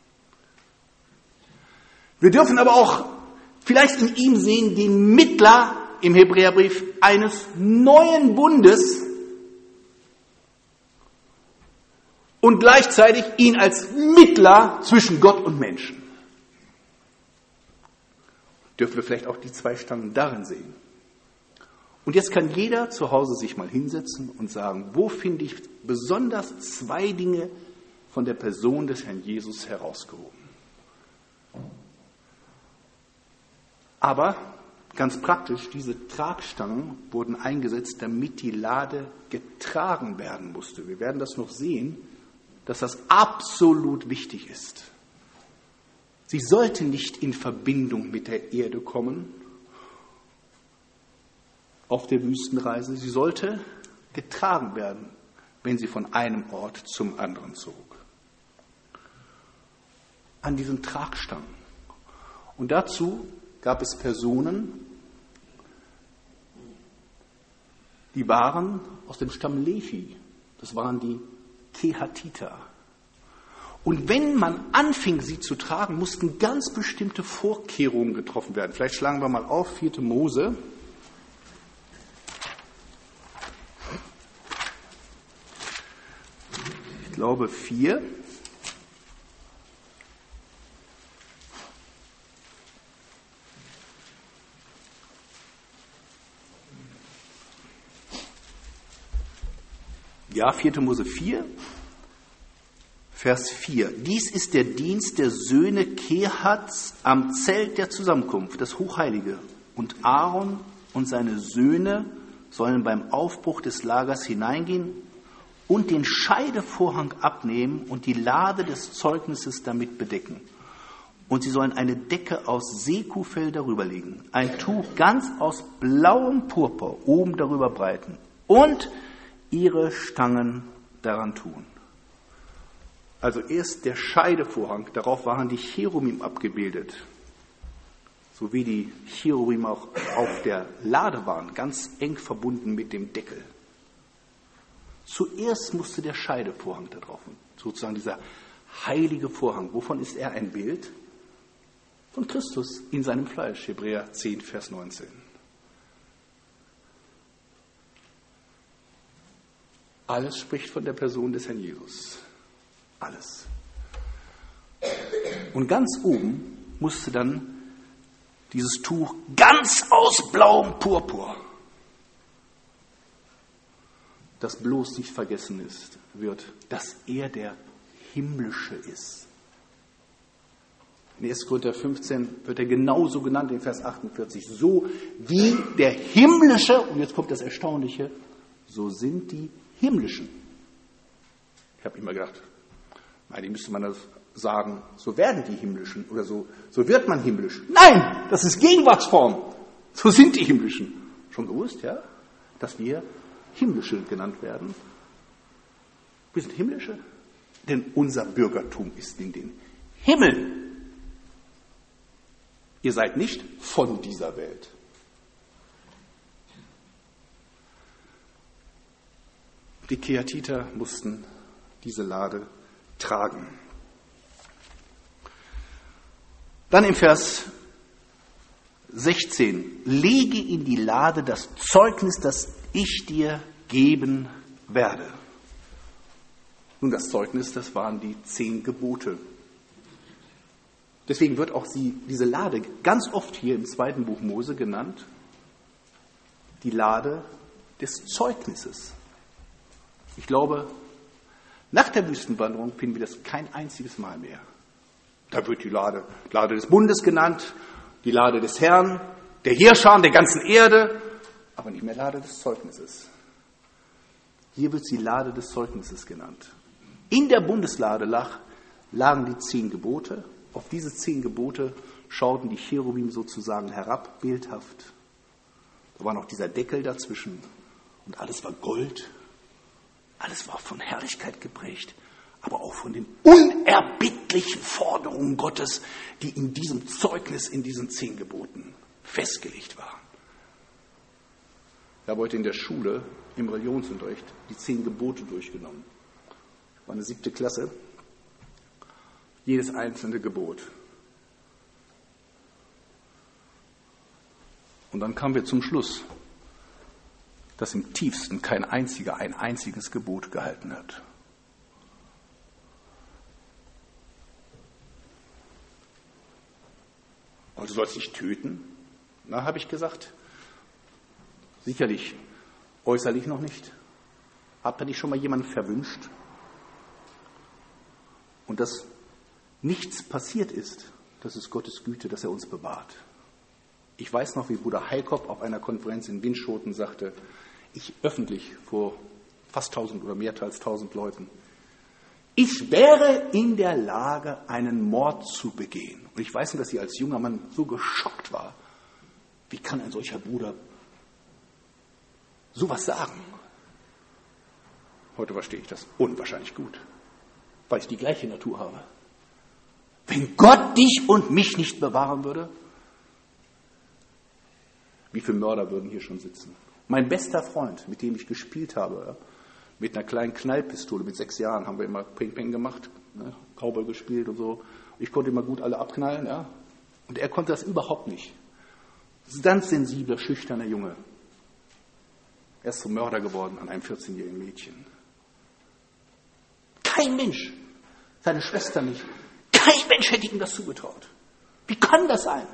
Wir dürfen aber auch vielleicht in ihm sehen den Mittler im Hebräerbrief eines neuen Bundes und gleichzeitig ihn als Mittler zwischen Gott und Menschen. dürfen wir vielleicht auch die zwei Stangen darin sehen. Und jetzt kann jeder zu Hause sich mal hinsetzen und sagen, wo finde ich besonders zwei Dinge von der Person des Herrn Jesus herausgehoben. Aber ganz praktisch, diese Tragstangen wurden eingesetzt, damit die Lade getragen werden musste. Wir werden das noch sehen, dass das absolut wichtig ist. Sie sollte nicht in Verbindung mit der Erde kommen auf der Wüstenreise. Sie sollte getragen werden, wenn sie von einem Ort zum anderen zog. An diesen Tragstangen. Und dazu gab es Personen, die waren aus dem Stamm Levi. Das waren die Kehatiter. Und wenn man anfing, sie zu tragen, mussten ganz bestimmte Vorkehrungen getroffen werden. Vielleicht schlagen wir mal auf, vierte Mose. Ich glaube vier. Ja, vierte Mose vier. Vers vier. Dies ist der Dienst der Söhne Kehats am Zelt der Zusammenkunft, das Hochheilige. Und Aaron und seine Söhne sollen beim Aufbruch des Lagers hineingehen und den Scheidevorhang abnehmen und die Lade des Zeugnisses damit bedecken. Und sie sollen eine Decke aus Sekufell darüber legen, ein Tuch ganz aus blauem Purpur oben darüber breiten und ihre Stangen daran tun. Also erst der Scheidevorhang, darauf waren die Cherubim abgebildet, so wie die Cherubim auch auf der Lade waren, ganz eng verbunden mit dem Deckel. Zuerst musste der Scheidevorhang da drauf, sozusagen dieser heilige Vorhang. Wovon ist er ein Bild? Von Christus in seinem Fleisch, Hebräer zehn, Vers neunzehn. Alles spricht von der Person des Herrn Jesus. Alles. Und ganz oben musste dann dieses Tuch ganz aus blauem Purpur, das bloß nicht vergessen ist, wird, dass er der Himmlische ist. In erster Korinther fünfzehn wird er genauso genannt in Vers achtundvierzig. So wie der Himmlische, und jetzt kommt das Erstaunliche, so sind die Himmlischen. Ich habe immer gedacht, eigentlich müsste man das sagen, so werden die Himmlischen oder so, so wird man himmlisch. Nein, das ist Gegenwartsform. So sind die Himmlischen. Schon gewusst, ja, dass wir Himmlische genannt werden. Wir sind Himmlische, denn unser Bürgertum ist in den Himmeln. Ihr seid nicht von dieser Welt. Die Kehatiter mussten diese Lade tragen. Dann im Vers sechzehn. Lege in die Lade das Zeugnis, das ich dir geben werde. Nun, das Zeugnis, das waren die zehn Gebote. Deswegen wird auch sie, diese Lade ganz oft hier im zweiten Buch Mose genannt, die Lade des Zeugnisses. Ich glaube, nach der Wüstenwanderung finden wir das kein einziges Mal mehr. Da wird die Lade, Lade des Bundes genannt, die Lade des Herrn, der Heerscharen der ganzen Erde, aber nicht mehr Lade des Zeugnisses. Hier wird sie Lade des Zeugnisses genannt. In der Bundeslade lag, lagen die zehn Gebote. Auf diese zehn Gebote schauten die Cherubim sozusagen herab, bildhaft. Da war noch dieser Deckel dazwischen und alles war Gold. Alles war von Herrlichkeit geprägt, aber auch von den unerbittlichen Forderungen Gottes, die in diesem Zeugnis, in diesen zehn Geboten festgelegt waren. Ich habe heute in der Schule im Religionsunterricht die zehn Gebote durchgenommen. War eine siebte Klasse. Jedes einzelne Gebot. Und dann kamen wir zum Schluss, dass im tiefsten kein einziger ein einziges Gebot gehalten hat. Und du sollst nicht töten? Na, habe ich gesagt. Sicherlich, äußerlich noch nicht. Habt ihr nicht schon mal jemanden verwünscht? Und dass nichts passiert ist, das ist Gottes Güte, dass er uns bewahrt. Ich weiß noch, wie Bruder Heikop auf einer Konferenz in Winschoten sagte, ich öffentlich vor fast tausend oder mehr als tausend Leuten, ich wäre in der Lage, einen Mord zu begehen. Und ich weiß nicht, dass ich als junger Mann so geschockt war. Wie kann ein solcher Bruder sowas sagen? Heute verstehe ich das unwahrscheinlich gut, weil ich die gleiche Natur habe. Wenn Gott dich und mich nicht bewahren würde, wie viele Mörder würden hier schon sitzen? Mein bester Freund, mit dem ich gespielt habe, mit einer kleinen Knallpistole, mit sechs Jahren haben wir immer Ping-Ping gemacht, ne, Cowboy gespielt und so. Ich konnte immer gut alle abknallen, ja. Und er konnte das überhaupt nicht. Das ist ein ganz sensibler, schüchterner Junge. Er ist zum Mörder geworden an einem vierzehnjährigen Mädchen. Kein Mensch, seine Schwester nicht, kein Mensch hätte ihm das zugetraut. Wie kann das sein?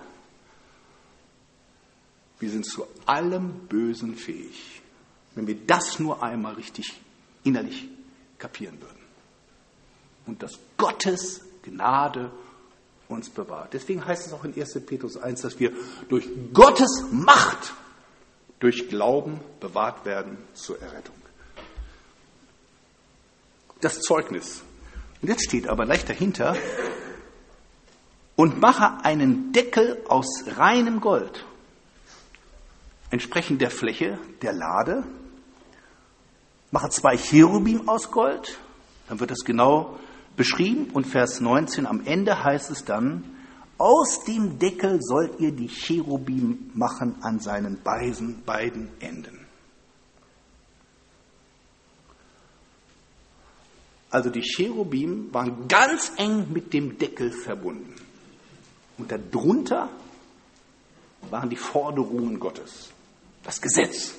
Wir sind zu allem Bösen fähig, wenn wir das nur einmal richtig innerlich kapieren würden. Und dass Gottes Gnade uns bewahrt. Deswegen heißt es auch in erster Petrus eins, dass wir durch Gottes Macht, durch Glauben bewahrt werden zur Errettung. Das Zeugnis. Und jetzt steht aber gleich dahinter, und mache einen Deckel aus reinem Gold, entsprechend der Fläche der Lade. Mache zwei Cherubim aus Gold, dann wird das genau beschrieben. Und Vers neunzehn am Ende heißt es dann, aus dem Deckel sollt ihr die Cherubim machen an seinen beiden, beiden Enden. Also die Cherubim waren ganz eng mit dem Deckel verbunden. Und darunter waren die Forderungen Gottes, das Gesetz.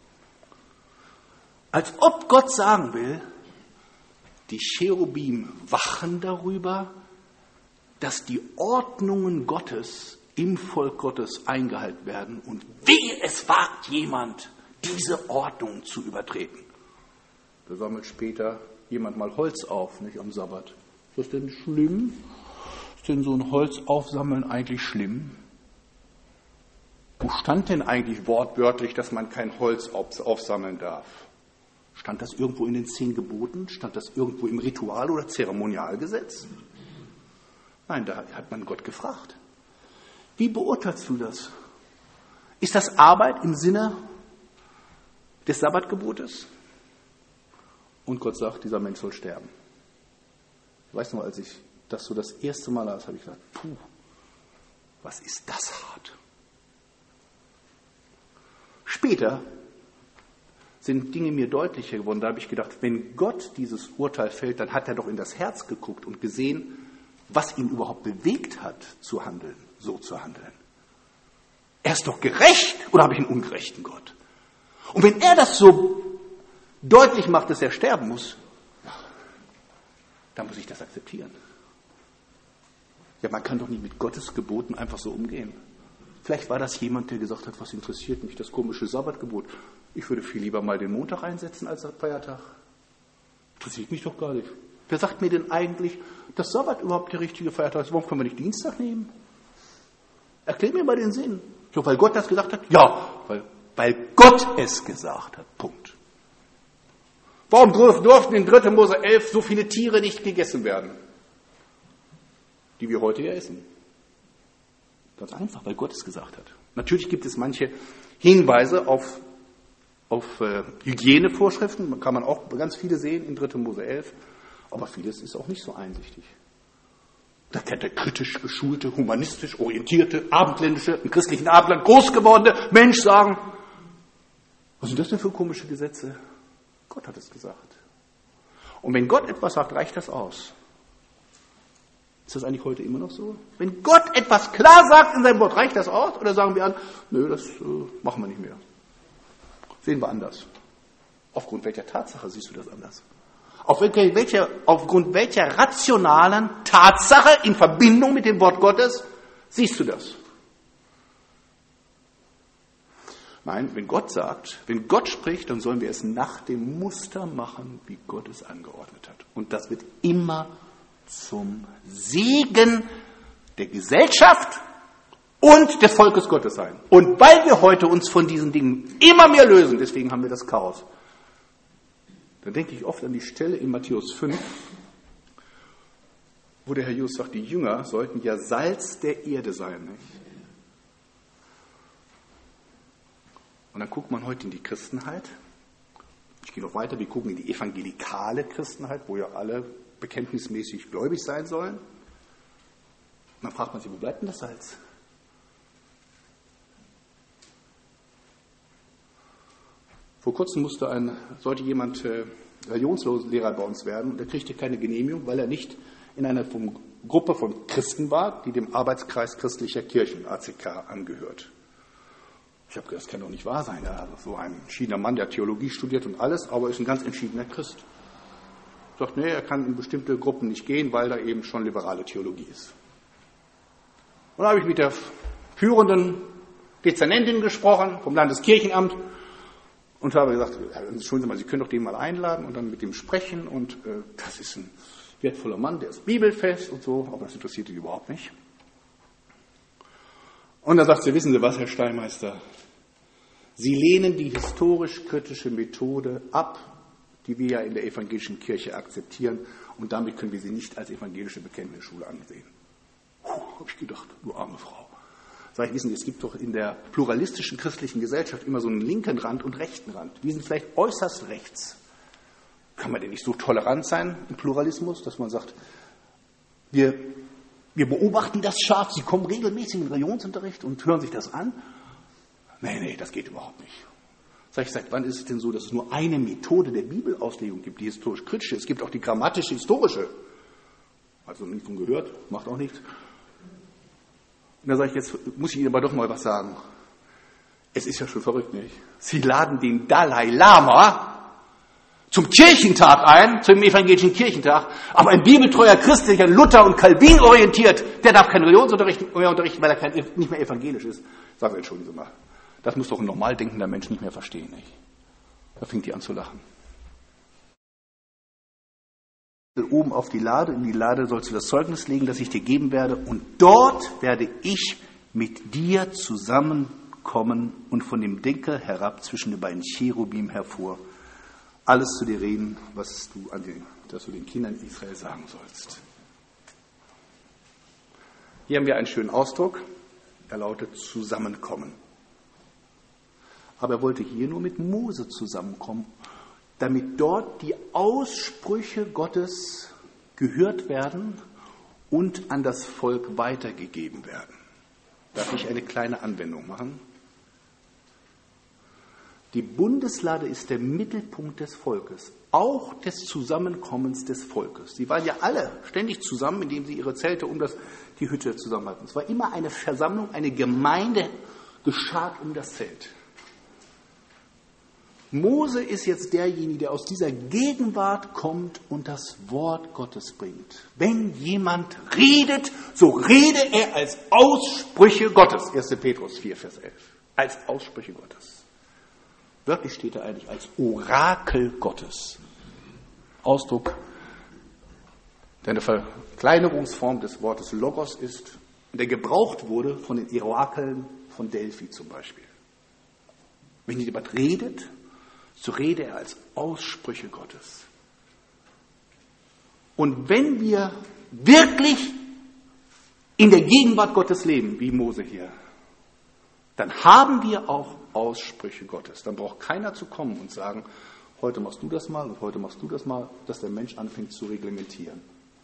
Als ob Gott sagen will, die Cherubim wachen darüber, dass die Ordnungen Gottes im Volk Gottes eingehalten werden und wehe, es wagt jemand, diese Ordnung zu übertreten. Da sammelt später jemand mal Holz auf, nicht am Sabbat. Ist das denn schlimm? Ist denn so ein Holz aufsammeln eigentlich schlimm? Wo stand denn eigentlich wortwörtlich, dass man kein Holz aufsammeln darf? Stand das irgendwo in den zehn Geboten? Stand das irgendwo im Ritual- oder Zeremonialgesetz? Nein, da hat man Gott gefragt. Wie beurteilst du das? Ist das Arbeit im Sinne des Sabbatgebotes? Und Gott sagt, dieser Mensch soll sterben. Ich weiß noch, als ich das so das erste Mal las, habe ich gesagt, puh, was ist das hart? Später sind Dinge mir deutlicher geworden. Da habe ich gedacht, wenn Gott dieses Urteil fällt, dann hat er doch in das Herz geguckt und gesehen, was ihn überhaupt bewegt hat, zu handeln, so zu handeln. Er ist doch gerecht, oder habe ich einen ungerechten Gott? Und wenn er das so deutlich macht, dass er sterben muss, dann muss ich das akzeptieren. Ja, man kann doch nicht mit Gottes Geboten einfach so umgehen. Vielleicht war das jemand, der gesagt hat, was interessiert mich, das komische Sabbatgebot. Ich würde viel lieber mal den Montag einsetzen als den Feiertag. Interessiert mich doch gar nicht. Wer sagt mir denn eigentlich, dass Sabbat überhaupt der richtige Feiertag ist? Warum können wir nicht Dienstag nehmen? Erklär mir mal den Sinn. So, weil Gott das gesagt hat? Ja, weil, weil Gott es gesagt hat. Punkt. Warum durften in dritter Mose elf so viele Tiere nicht gegessen werden, die wir heute ja essen? Ganz einfach, weil Gott es gesagt hat. Natürlich gibt es manche Hinweise auf, auf äh, Hygienevorschriften, kann man auch ganz viele sehen in dritter Mose elf, aber vieles ist auch nicht so einsichtig. Da kann der kritisch geschulte, humanistisch orientierte, abendländische, im christlichen Abendland groß gewordene Mensch sagen, was sind das denn für komische Gesetze? Gott hat es gesagt. Und wenn Gott etwas sagt, reicht das aus. Ist das eigentlich heute immer noch so? Wenn Gott etwas klar sagt in seinem Wort, reicht das aus? Oder sagen wir an, nö, das äh, machen wir nicht mehr. Sehen wir anders. Aufgrund welcher Tatsache siehst du das anders? Auf welcher, welcher, aufgrund welcher rationalen Tatsache in Verbindung mit dem Wort Gottes siehst du das? Nein, wenn Gott sagt, wenn Gott spricht, dann sollen wir es nach dem Muster machen, wie Gott es angeordnet hat. Und das wird immer zum Segen der Gesellschaft und des Volkes Gottes sein. Und weil wir heute uns von diesen Dingen immer mehr lösen, deswegen haben wir das Chaos. Da denke ich oft an die Stelle in Matthäus fünf, wo der Herr Jesus sagt, die Jünger sollten ja Salz der Erde sein. Nicht? Und dann guckt man heute in die Christenheit. Ich gehe noch weiter, wir gucken in die evangelikale Christenheit, wo ja alle bekenntnismäßig gläubig sein sollen. Und dann fragt man sich, wo bleibt denn das Salz? Vor kurzem musste ein, sollte jemand äh, Religionslehrer bei uns werden und er kriegte keine Genehmigung, weil er nicht in einer von, Gruppe von Christen war, die dem Arbeitskreis christlicher Kirchen, A C K, angehört. Ich habe gedacht, das kann doch nicht wahr sein. Ja, so ein entschiedener Mann, der Theologie studiert und alles, aber ist ein ganz entschiedener Christ. Er sagt, nee, er kann in bestimmte Gruppen nicht gehen, weil da eben schon liberale Theologie ist. Und da habe ich mit der führenden Dezernentin gesprochen, vom Landeskirchenamt, und habe gesagt, entschuldigen Sie mal, Sie können doch den mal einladen und dann mit dem sprechen. Und äh, das ist ein wertvoller Mann, der ist bibelfest und so, aber das interessiert ihn überhaupt nicht. Und dann sagt sie, wissen Sie was, Herr Steinmeister, Sie lehnen die historisch-kritische Methode ab, die wir ja in der evangelischen Kirche akzeptieren, und damit können wir sie nicht als evangelische Bekenntnisschule ansehen. Puh, habe ich gedacht, du arme Frau. Sag ich, wissen Sie, es gibt doch in der pluralistischen christlichen Gesellschaft immer so einen linken Rand und rechten Rand. Wir sind vielleicht äußerst rechts. Kann man denn nicht so tolerant sein im Pluralismus, dass man sagt, wir, wir beobachten das scharf, Sie kommen regelmäßig in den Religionsunterricht und hören sich das an? Nee, nee, das geht überhaupt nicht. Sag ich, seit wann ist es denn so, dass es nur eine Methode der Bibelauslegung gibt, die historisch-kritische? Es gibt auch die grammatische-historische. Also nie von gehört, macht auch nichts. Und da sage ich, jetzt muss ich Ihnen aber doch mal was sagen. Es ist ja schon verrückt, nicht? Sie laden den Dalai Lama zum Kirchentag ein, zum evangelischen Kirchentag, aber ein bibeltreuer Christ, der sich an Luther und Calvin orientiert, der darf keinen Religionsunterricht mehr unterrichten, weil er kein, nicht mehr evangelisch ist. Sagen wir, entschuldigen Sie mal, das muss doch ein normal denkender Mensch nicht mehr verstehen, nicht? Da fängt die an zu lachen. Oben auf die Lade, in die Lade sollst du das Zeugnis legen, das ich dir geben werde, und dort werde ich mit dir zusammenkommen und von dem Deckel herab zwischen den beiden Cherubim hervor alles zu dir reden, was du an den, dass du den Kindern Israel sagen sollst. Hier haben wir einen schönen Ausdruck, er lautet zusammenkommen. Aber er wollte hier nur mit Mose zusammenkommen, damit dort die Aussprüche Gottes gehört werden und an das Volk weitergegeben werden. Darf ich eine kleine Anwendung machen? Die Bundeslade ist der Mittelpunkt des Volkes, auch des Zusammenkommens des Volkes. Sie waren ja alle ständig zusammen, indem sie ihre Zelte um das, die Hütte zusammenhalten. Es war immer eine Versammlung, eine Gemeinde geschart um das Zelt. Mose ist jetzt derjenige, der aus dieser Gegenwart kommt und das Wort Gottes bringt. Wenn jemand redet, so rede er als Aussprüche Gottes. erster Petrus vier, Vers elf. Als Aussprüche Gottes. Wörtlich steht er eigentlich als Orakel Gottes. Ausdruck, der eine Verkleinerungsform des Wortes Logos ist, der gebraucht wurde von den Orakeln von Delphi zum Beispiel. Wenn jemand redet, so rede er als Aussprüche Gottes. Und wenn wir wirklich in der Gegenwart Gottes leben, wie Mose hier, dann haben wir auch Aussprüche Gottes. Dann braucht keiner zu kommen und sagen, heute machst du das mal und heute machst du das mal, dass der Mensch anfängt zu reglementieren.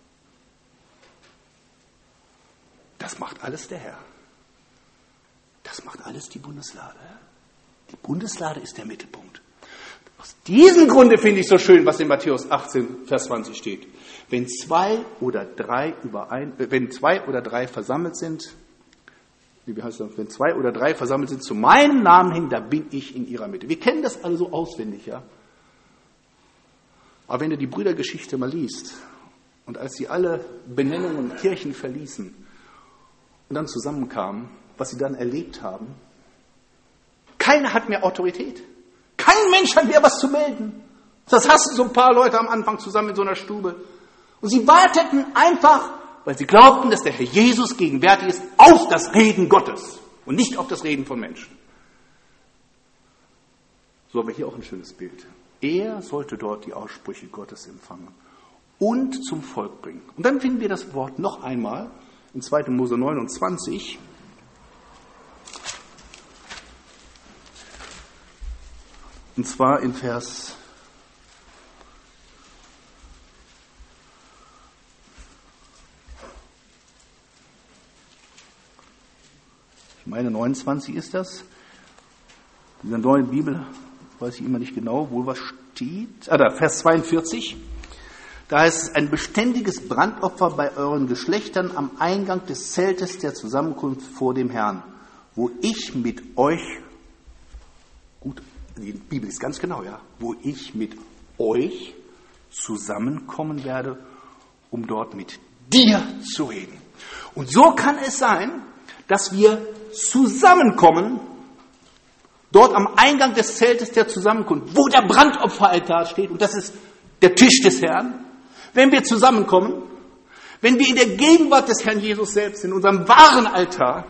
Das macht alles der Herr. Das macht alles die Bundeslade. Die Bundeslade ist der Mittelpunkt. Aus diesem Grunde finde ich so schön, was in Matthäus achtzehn, Vers zwanzig steht. Wenn zwei oder drei überein, wenn zwei oder drei versammelt sind, wie heißt das? Wenn zwei oder drei versammelt sind zu meinem Namen hin, da bin ich in ihrer Mitte. Wir kennen das alle so auswendig, ja. Aber wenn du die Brüdergeschichte mal liest und als sie alle Benennungen und Kirchen verließen und dann zusammenkamen, was sie dann erlebt haben, Keiner hat mehr Autorität. Kein Mensch hat mehr was zu melden. Das hassen so ein paar Leute am Anfang zusammen in so einer Stube. Und sie warteten einfach, weil sie glaubten, dass der Herr Jesus gegenwärtig ist, auf das Reden Gottes und nicht auf das Reden von Menschen. So haben wir hier auch ein schönes Bild. Er sollte dort die Aussprüche Gottes empfangen und zum Volk bringen. Und dann finden wir das Wort noch einmal in zweiter Mose neunundzwanzig. Und zwar in Vers ich meine neunundzwanzig ist das. In der neuen Bibel weiß ich immer nicht genau, wo was steht. Ah, da, Vers zweiundvierzig. Da heißt es, ein beständiges Brandopfer bei euren Geschlechtern am Eingang des Zeltes der Zusammenkunft vor dem Herrn, wo ich mit euch, gut, die Bibel ist ganz genau, ja, wo ich mit euch zusammenkommen werde, um dort mit dir zu reden. Und so kann es sein, dass wir zusammenkommen, dort am Eingang des Zeltes der Zusammenkunft, wo der Brandopferaltar steht, und das ist der Tisch des Herrn. Wenn wir zusammenkommen, wenn wir in der Gegenwart des Herrn Jesus selbst sind, in unserem wahren Altar,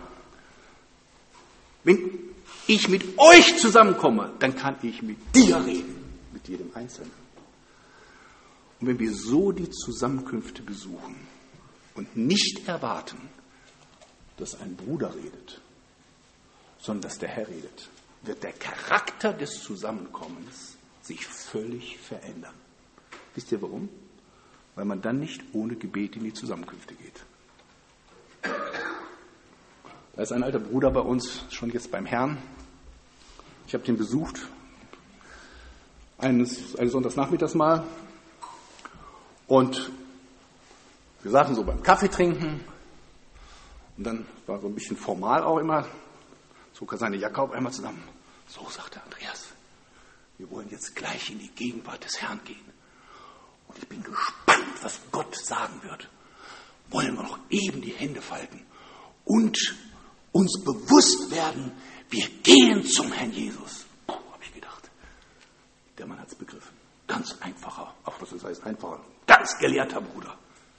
wenn ich mit euch zusammenkomme, dann kann ich mit dir reden, mit jedem Einzelnen. Und wenn wir so die Zusammenkünfte besuchen und nicht erwarten, dass ein Bruder redet, sondern dass der Herr redet, wird der Charakter des Zusammenkommens sich völlig verändern. Wisst ihr warum? Weil man dann nicht ohne Gebet in die Zusammenkünfte geht. Da ist ein alter Bruder bei uns, schon jetzt beim Herrn. Ich habe den besucht, eines, eines Sonntagsnachmittags mal. Und wir saßen so beim Kaffee trinken. Und dann war so ein bisschen formal auch immer, zog er seine Jacke auf einmal zusammen. So, sagte Andreas, wir wollen jetzt gleich in die Gegenwart des Herrn gehen. Und ich bin gespannt, was Gott sagen wird. Wollen wir noch eben die Hände falten und uns bewusst werden, wir gehen zum Herrn Jesus. Puh, habe ich gedacht. Der Mann hat es begriffen. Ganz einfacher, ach, was heißt einfacher, ganz gelehrter Bruder.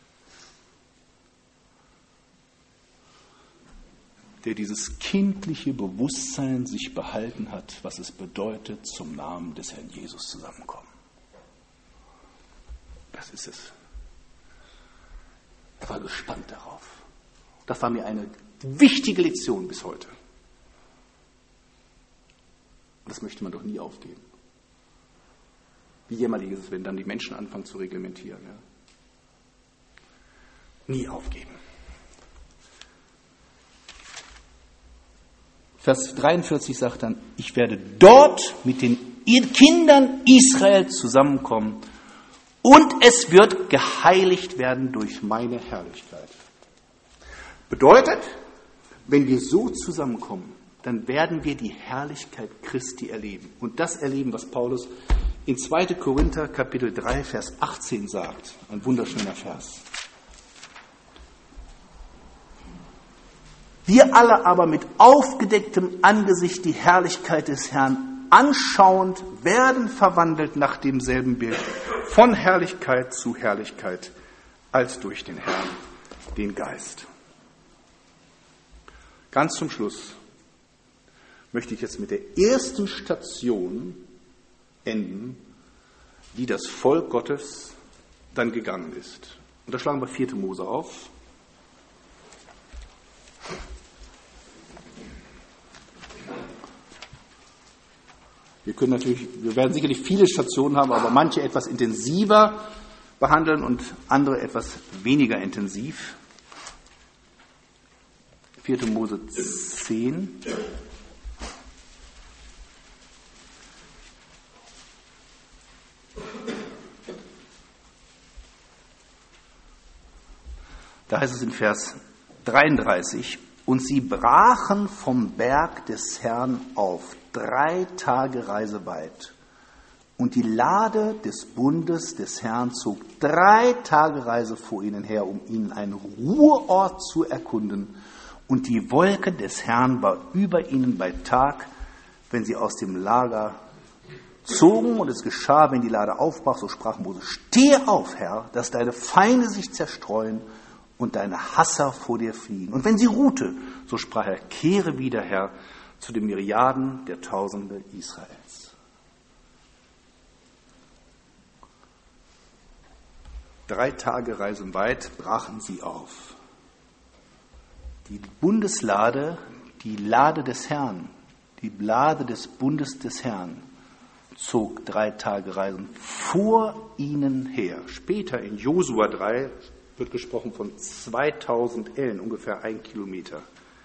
Der dieses kindliche Bewusstsein sich behalten hat, was es bedeutet, zum Namen des Herrn Jesus zusammenkommen. Das ist es. Er war gespannt darauf. Das war mir eine wichtige Lektion bis heute. Und das möchte man doch nie aufgeben. Wie jämmerlich ist es, wenn dann die Menschen anfangen zu reglementieren. Ja? Nie aufgeben. Vers dreiundvierzig sagt dann, ich werde dort mit den Kindern Israel zusammenkommen und es wird geheiligt werden durch meine Herrlichkeit. Bedeutet, wenn wir so zusammenkommen, dann werden wir die Herrlichkeit Christi erleben. Und das erleben, was Paulus in zweiter Korinther Kapitel drei, Vers achtzehn sagt. Ein wunderschöner Vers. Wir alle aber mit aufgedecktem Angesicht die Herrlichkeit des Herrn anschauend werden verwandelt nach demselben Bild von Herrlichkeit zu Herrlichkeit als durch den Herrn, den Geist. Ganz zum Schluss möchte ich jetzt mit der ersten Station enden, die das Volk Gottes dann gegangen ist. Und da schlagen wir vierte Mose auf. Wir können natürlich, wir werden sicherlich viele Stationen haben, aber manche etwas intensiver behandeln und andere etwas weniger intensiv. vierte Mose zehn. Da heißt es in Vers dreiunddreißig, und sie brachen vom Berg des Herrn auf, drei Tage Reise weit. Und die Lade des Bundes des Herrn zog drei Tage Reise vor ihnen her, um ihnen einen Ruheort zu erkunden. Und die Wolke des Herrn war über ihnen bei Tag, wenn sie aus dem Lager zogen und es geschah, wenn die Lade aufbrach, so sprach Mose, stehe auf, Herr, dass deine Feinde sich zerstreuen und deine Hasser vor dir fliehen. Und wenn sie ruhte, so sprach er, kehre wieder, Herr, zu den Myriaden der Tausende Israels. Drei Tage Reisen weit brachen sie auf. Die Bundeslade, die Lade des Herrn, die Lade des Bundes des Herrn, zog drei Tage Reisen vor ihnen her. Später in Josua drei wird gesprochen von zweitausend Ellen, ungefähr ein Kilometer,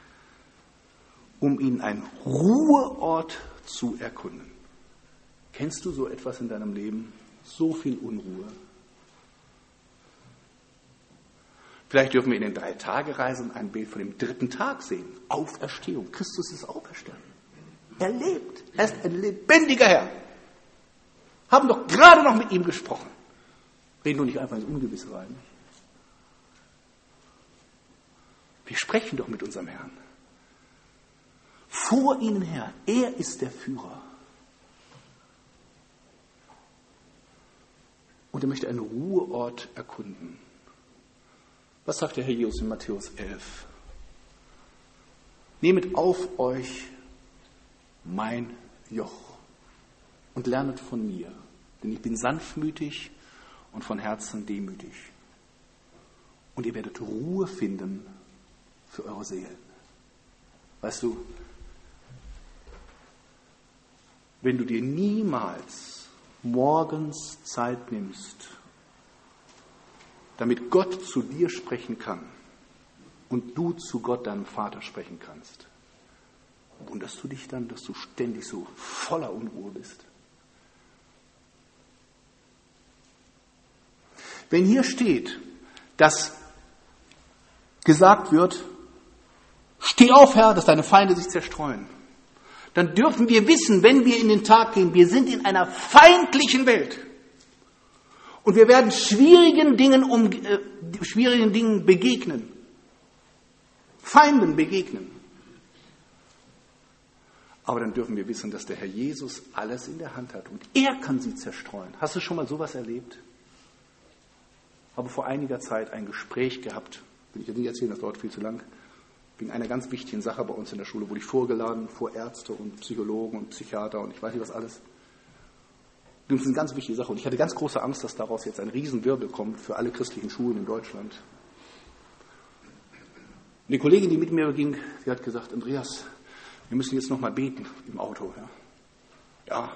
um ihnen einen Ruheort zu erkunden. Kennst du so etwas in deinem Leben? So viel Unruhe. Vielleicht dürfen wir in den drei Tage Reisen ein Bild von dem dritten Tag sehen. Auferstehung. Christus ist auferstanden. Er lebt. Er ist ein lebendiger Herr. Haben doch gerade noch mit ihm gesprochen. Reden nur nicht einfach ins Ungewisse rein. Wir sprechen doch mit unserem Herrn. Vor ihnen her. Er ist der Führer. Und er möchte einen Ruheort erkunden. Was sagt der Herr Jesus in Matthäus elf? Nehmet auf euch mein Joch und lernet von mir, denn ich bin sanftmütig und von Herzen demütig. Und ihr werdet Ruhe finden für eure Seelen. Weißt du, wenn du dir niemals morgens Zeit nimmst, damit Gott zu dir sprechen kann und du zu Gott, deinem Vater, sprechen kannst, wunderst du dich dann, dass du ständig so voller Unruhe bist? Wenn hier steht, dass gesagt wird, steh auf, Herr, dass deine Feinde sich zerstreuen, dann dürfen wir wissen, wenn wir in den Tag gehen, wir sind in einer feindlichen Welt. Und wir werden schwierigen Dingen, um, äh, schwierigen Dingen begegnen. Feinden begegnen. Aber dann dürfen wir wissen, dass der Herr Jesus alles in der Hand hat. Und er kann sie zerstreuen. Hast du schon mal sowas erlebt? Ich habe vor einiger Zeit ein Gespräch gehabt. Will ich dir nicht erzählen, das dauert viel zu lang. Wegen einer ganz wichtigen Sache bei uns in der Schule wurde ich vorgeladen vor Ärzte und Psychologen und Psychiater und ich weiß nicht was alles. Das ist eine ganz wichtige Sache. Und ich hatte ganz große Angst, dass daraus jetzt ein Riesenwirbel kommt für alle christlichen Schulen in Deutschland. Und die Kollegin, die mit mir ging, die hat gesagt, Andreas, wir müssen jetzt noch mal beten im Auto. Ja, ja.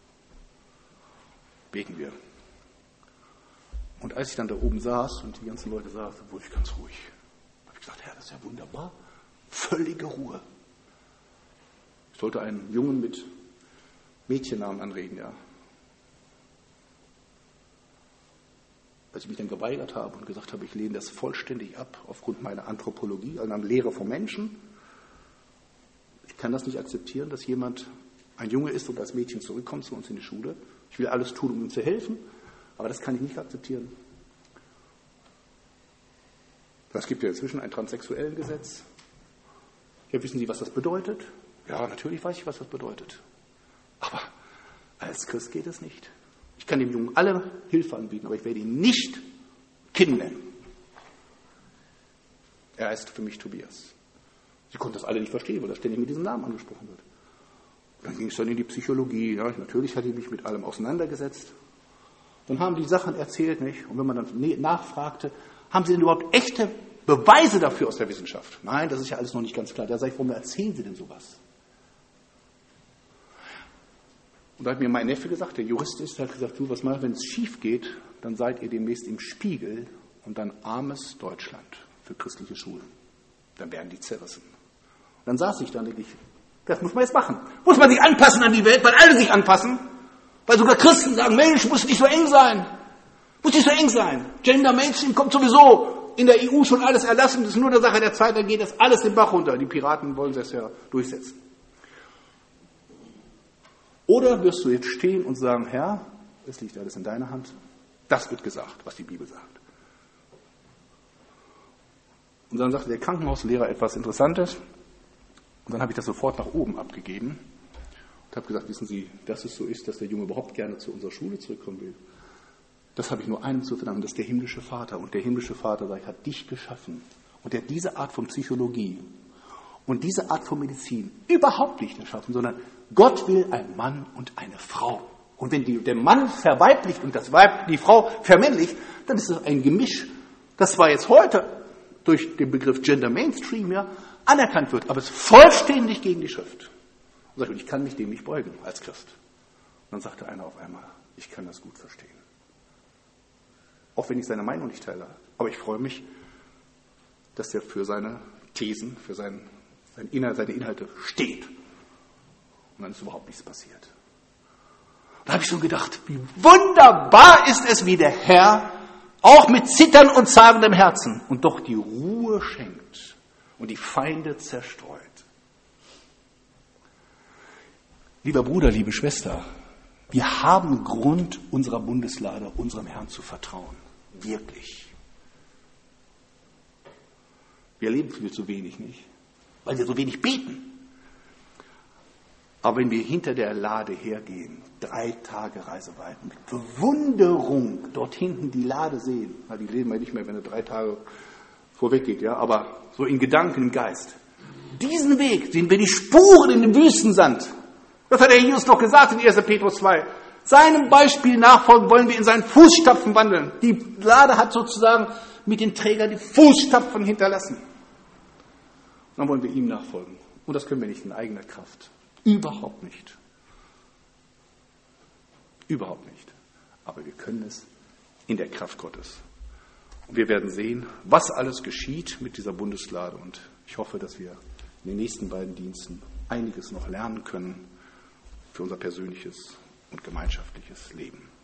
Beten wir. Und als ich dann da oben saß und die ganzen Leute saßen, wurde ich ganz ruhig. Da habe ich gesagt, Herr, das ist ja wunderbar. Völlige Ruhe. Ich sollte einen Jungen mit Mädchennamen anreden, ja. Als ich mich dann geweigert habe und gesagt habe, ich lehne das vollständig ab, aufgrund meiner Anthropologie, also einer Lehre vom Menschen. Ich kann das nicht akzeptieren, dass jemand ein Junge ist und als Mädchen zurückkommt zu uns in die Schule. Ich will alles tun, um ihm zu helfen, aber das kann ich nicht akzeptieren. Es gibt ja inzwischen ein transsexuellen Gesetz. Ja, wissen Sie, was das bedeutet? Ja, natürlich weiß ich, was das bedeutet. Aber als Christ geht es nicht. Ich kann dem Jungen alle Hilfe anbieten, aber ich werde ihn nicht Kind nennen. Er heißt für mich Tobias. Sie konnten das alle nicht verstehen, weil er ständig mit diesem Namen angesprochen wird. Und dann ging es dann in die Psychologie. Ja, natürlich hatte ich mich mit allem auseinandergesetzt. Dann haben die Sachen erzählt, nicht? Und wenn man dann nachfragte, haben Sie denn überhaupt echte Beweise dafür aus der Wissenschaft? Nein, das ist ja alles noch nicht ganz klar. Da sage ich, warum erzählen Sie denn sowas? Und da hat mir mein Neffe gesagt, der Jurist ist, der hat gesagt, du, was mal, wenn es schief geht, dann seid ihr demnächst im Spiegel und dann armes Deutschland für christliche Schulen. Dann werden die zerrissen. Und dann saß ich da und denke ich, das muss man jetzt machen. Muss man sich anpassen an die Welt, weil alle sich anpassen? Weil sogar Christen sagen, Mensch, muss nicht so eng sein. Muss nicht so eng sein. Gender Mainstream kommt sowieso in der E U schon alles erlassen. Das ist nur eine Sache der Zeit, dann geht das alles den Bach runter. Die Piraten wollen das ja durchsetzen. Oder wirst du jetzt stehen und sagen, Herr, es liegt alles in deiner Hand. Das wird gesagt, was die Bibel sagt. Und dann sagte der Krankenhauslehrer etwas Interessantes. Und dann habe ich das sofort nach oben abgegeben Ich habe gesagt, wissen Sie, dass es so ist, dass der Junge überhaupt gerne zu unserer Schule zurückkommen will. Das habe ich nur einem zu verdanken, das ist der himmlische Vater. Und der himmlische Vater, sag ich, hat dich geschaffen. Und der hat diese Art von Psychologie und diese Art von Medizin überhaupt nicht erschaffen, sondern Gott will einen Mann und eine Frau. Und wenn die, der Mann verweiblicht und das Weib, die Frau vermännlicht, dann ist es ein Gemisch, das zwar jetzt heute durch den Begriff Gender Mainstream ja anerkannt wird, aber es ist vollständig gegen die Schrift. Und sagt, ich kann mich dem nicht beugen als Christ. Und dann sagte einer auf einmal, ich kann das gut verstehen. Auch wenn ich seine Meinung nicht teile. Aber ich freue mich, dass er für seine Thesen, für sein, sein Inhalt, seine Inhalte steht. Und dann ist überhaupt nichts passiert. Da habe ich so gedacht, wie wunderbar ist es, wie der Herr auch mit Zittern und zagendem Herzen und doch die Ruhe schenkt und die Feinde zerstreut. Lieber Bruder, liebe Schwester, wir haben Grund, unserer Bundeslade, unserem Herrn zu vertrauen. Wirklich. Wir erleben viel zu wenig, nicht? Weil wir so wenig beten. Aber wenn wir hinter der Lade hergehen, drei Tage Reise weit, mit Bewunderung dort hinten die Lade sehen, weil die leben wir nicht mehr, wenn er drei Tage vorweg geht, ja, aber so in Gedanken, im Geist. Diesen Weg sehen wir die Spuren in dem Wüstensand. Das hat der Jesus doch gesagt in erster Petrus zwei. Seinem Beispiel nachfolgen wollen wir in seinen Fußstapfen wandeln. Die Lade hat sozusagen mit den Trägern die Fußstapfen hinterlassen. Und dann wollen wir ihm nachfolgen. Und das können wir nicht in eigener Kraft. Überhaupt nicht. Überhaupt nicht. Aber wir können es in der Kraft Gottes. Und wir werden sehen, was alles geschieht mit dieser Bundeslade. Und ich hoffe, dass wir in den nächsten beiden Diensten einiges noch lernen können für unser persönliches und gemeinschaftliches Leben.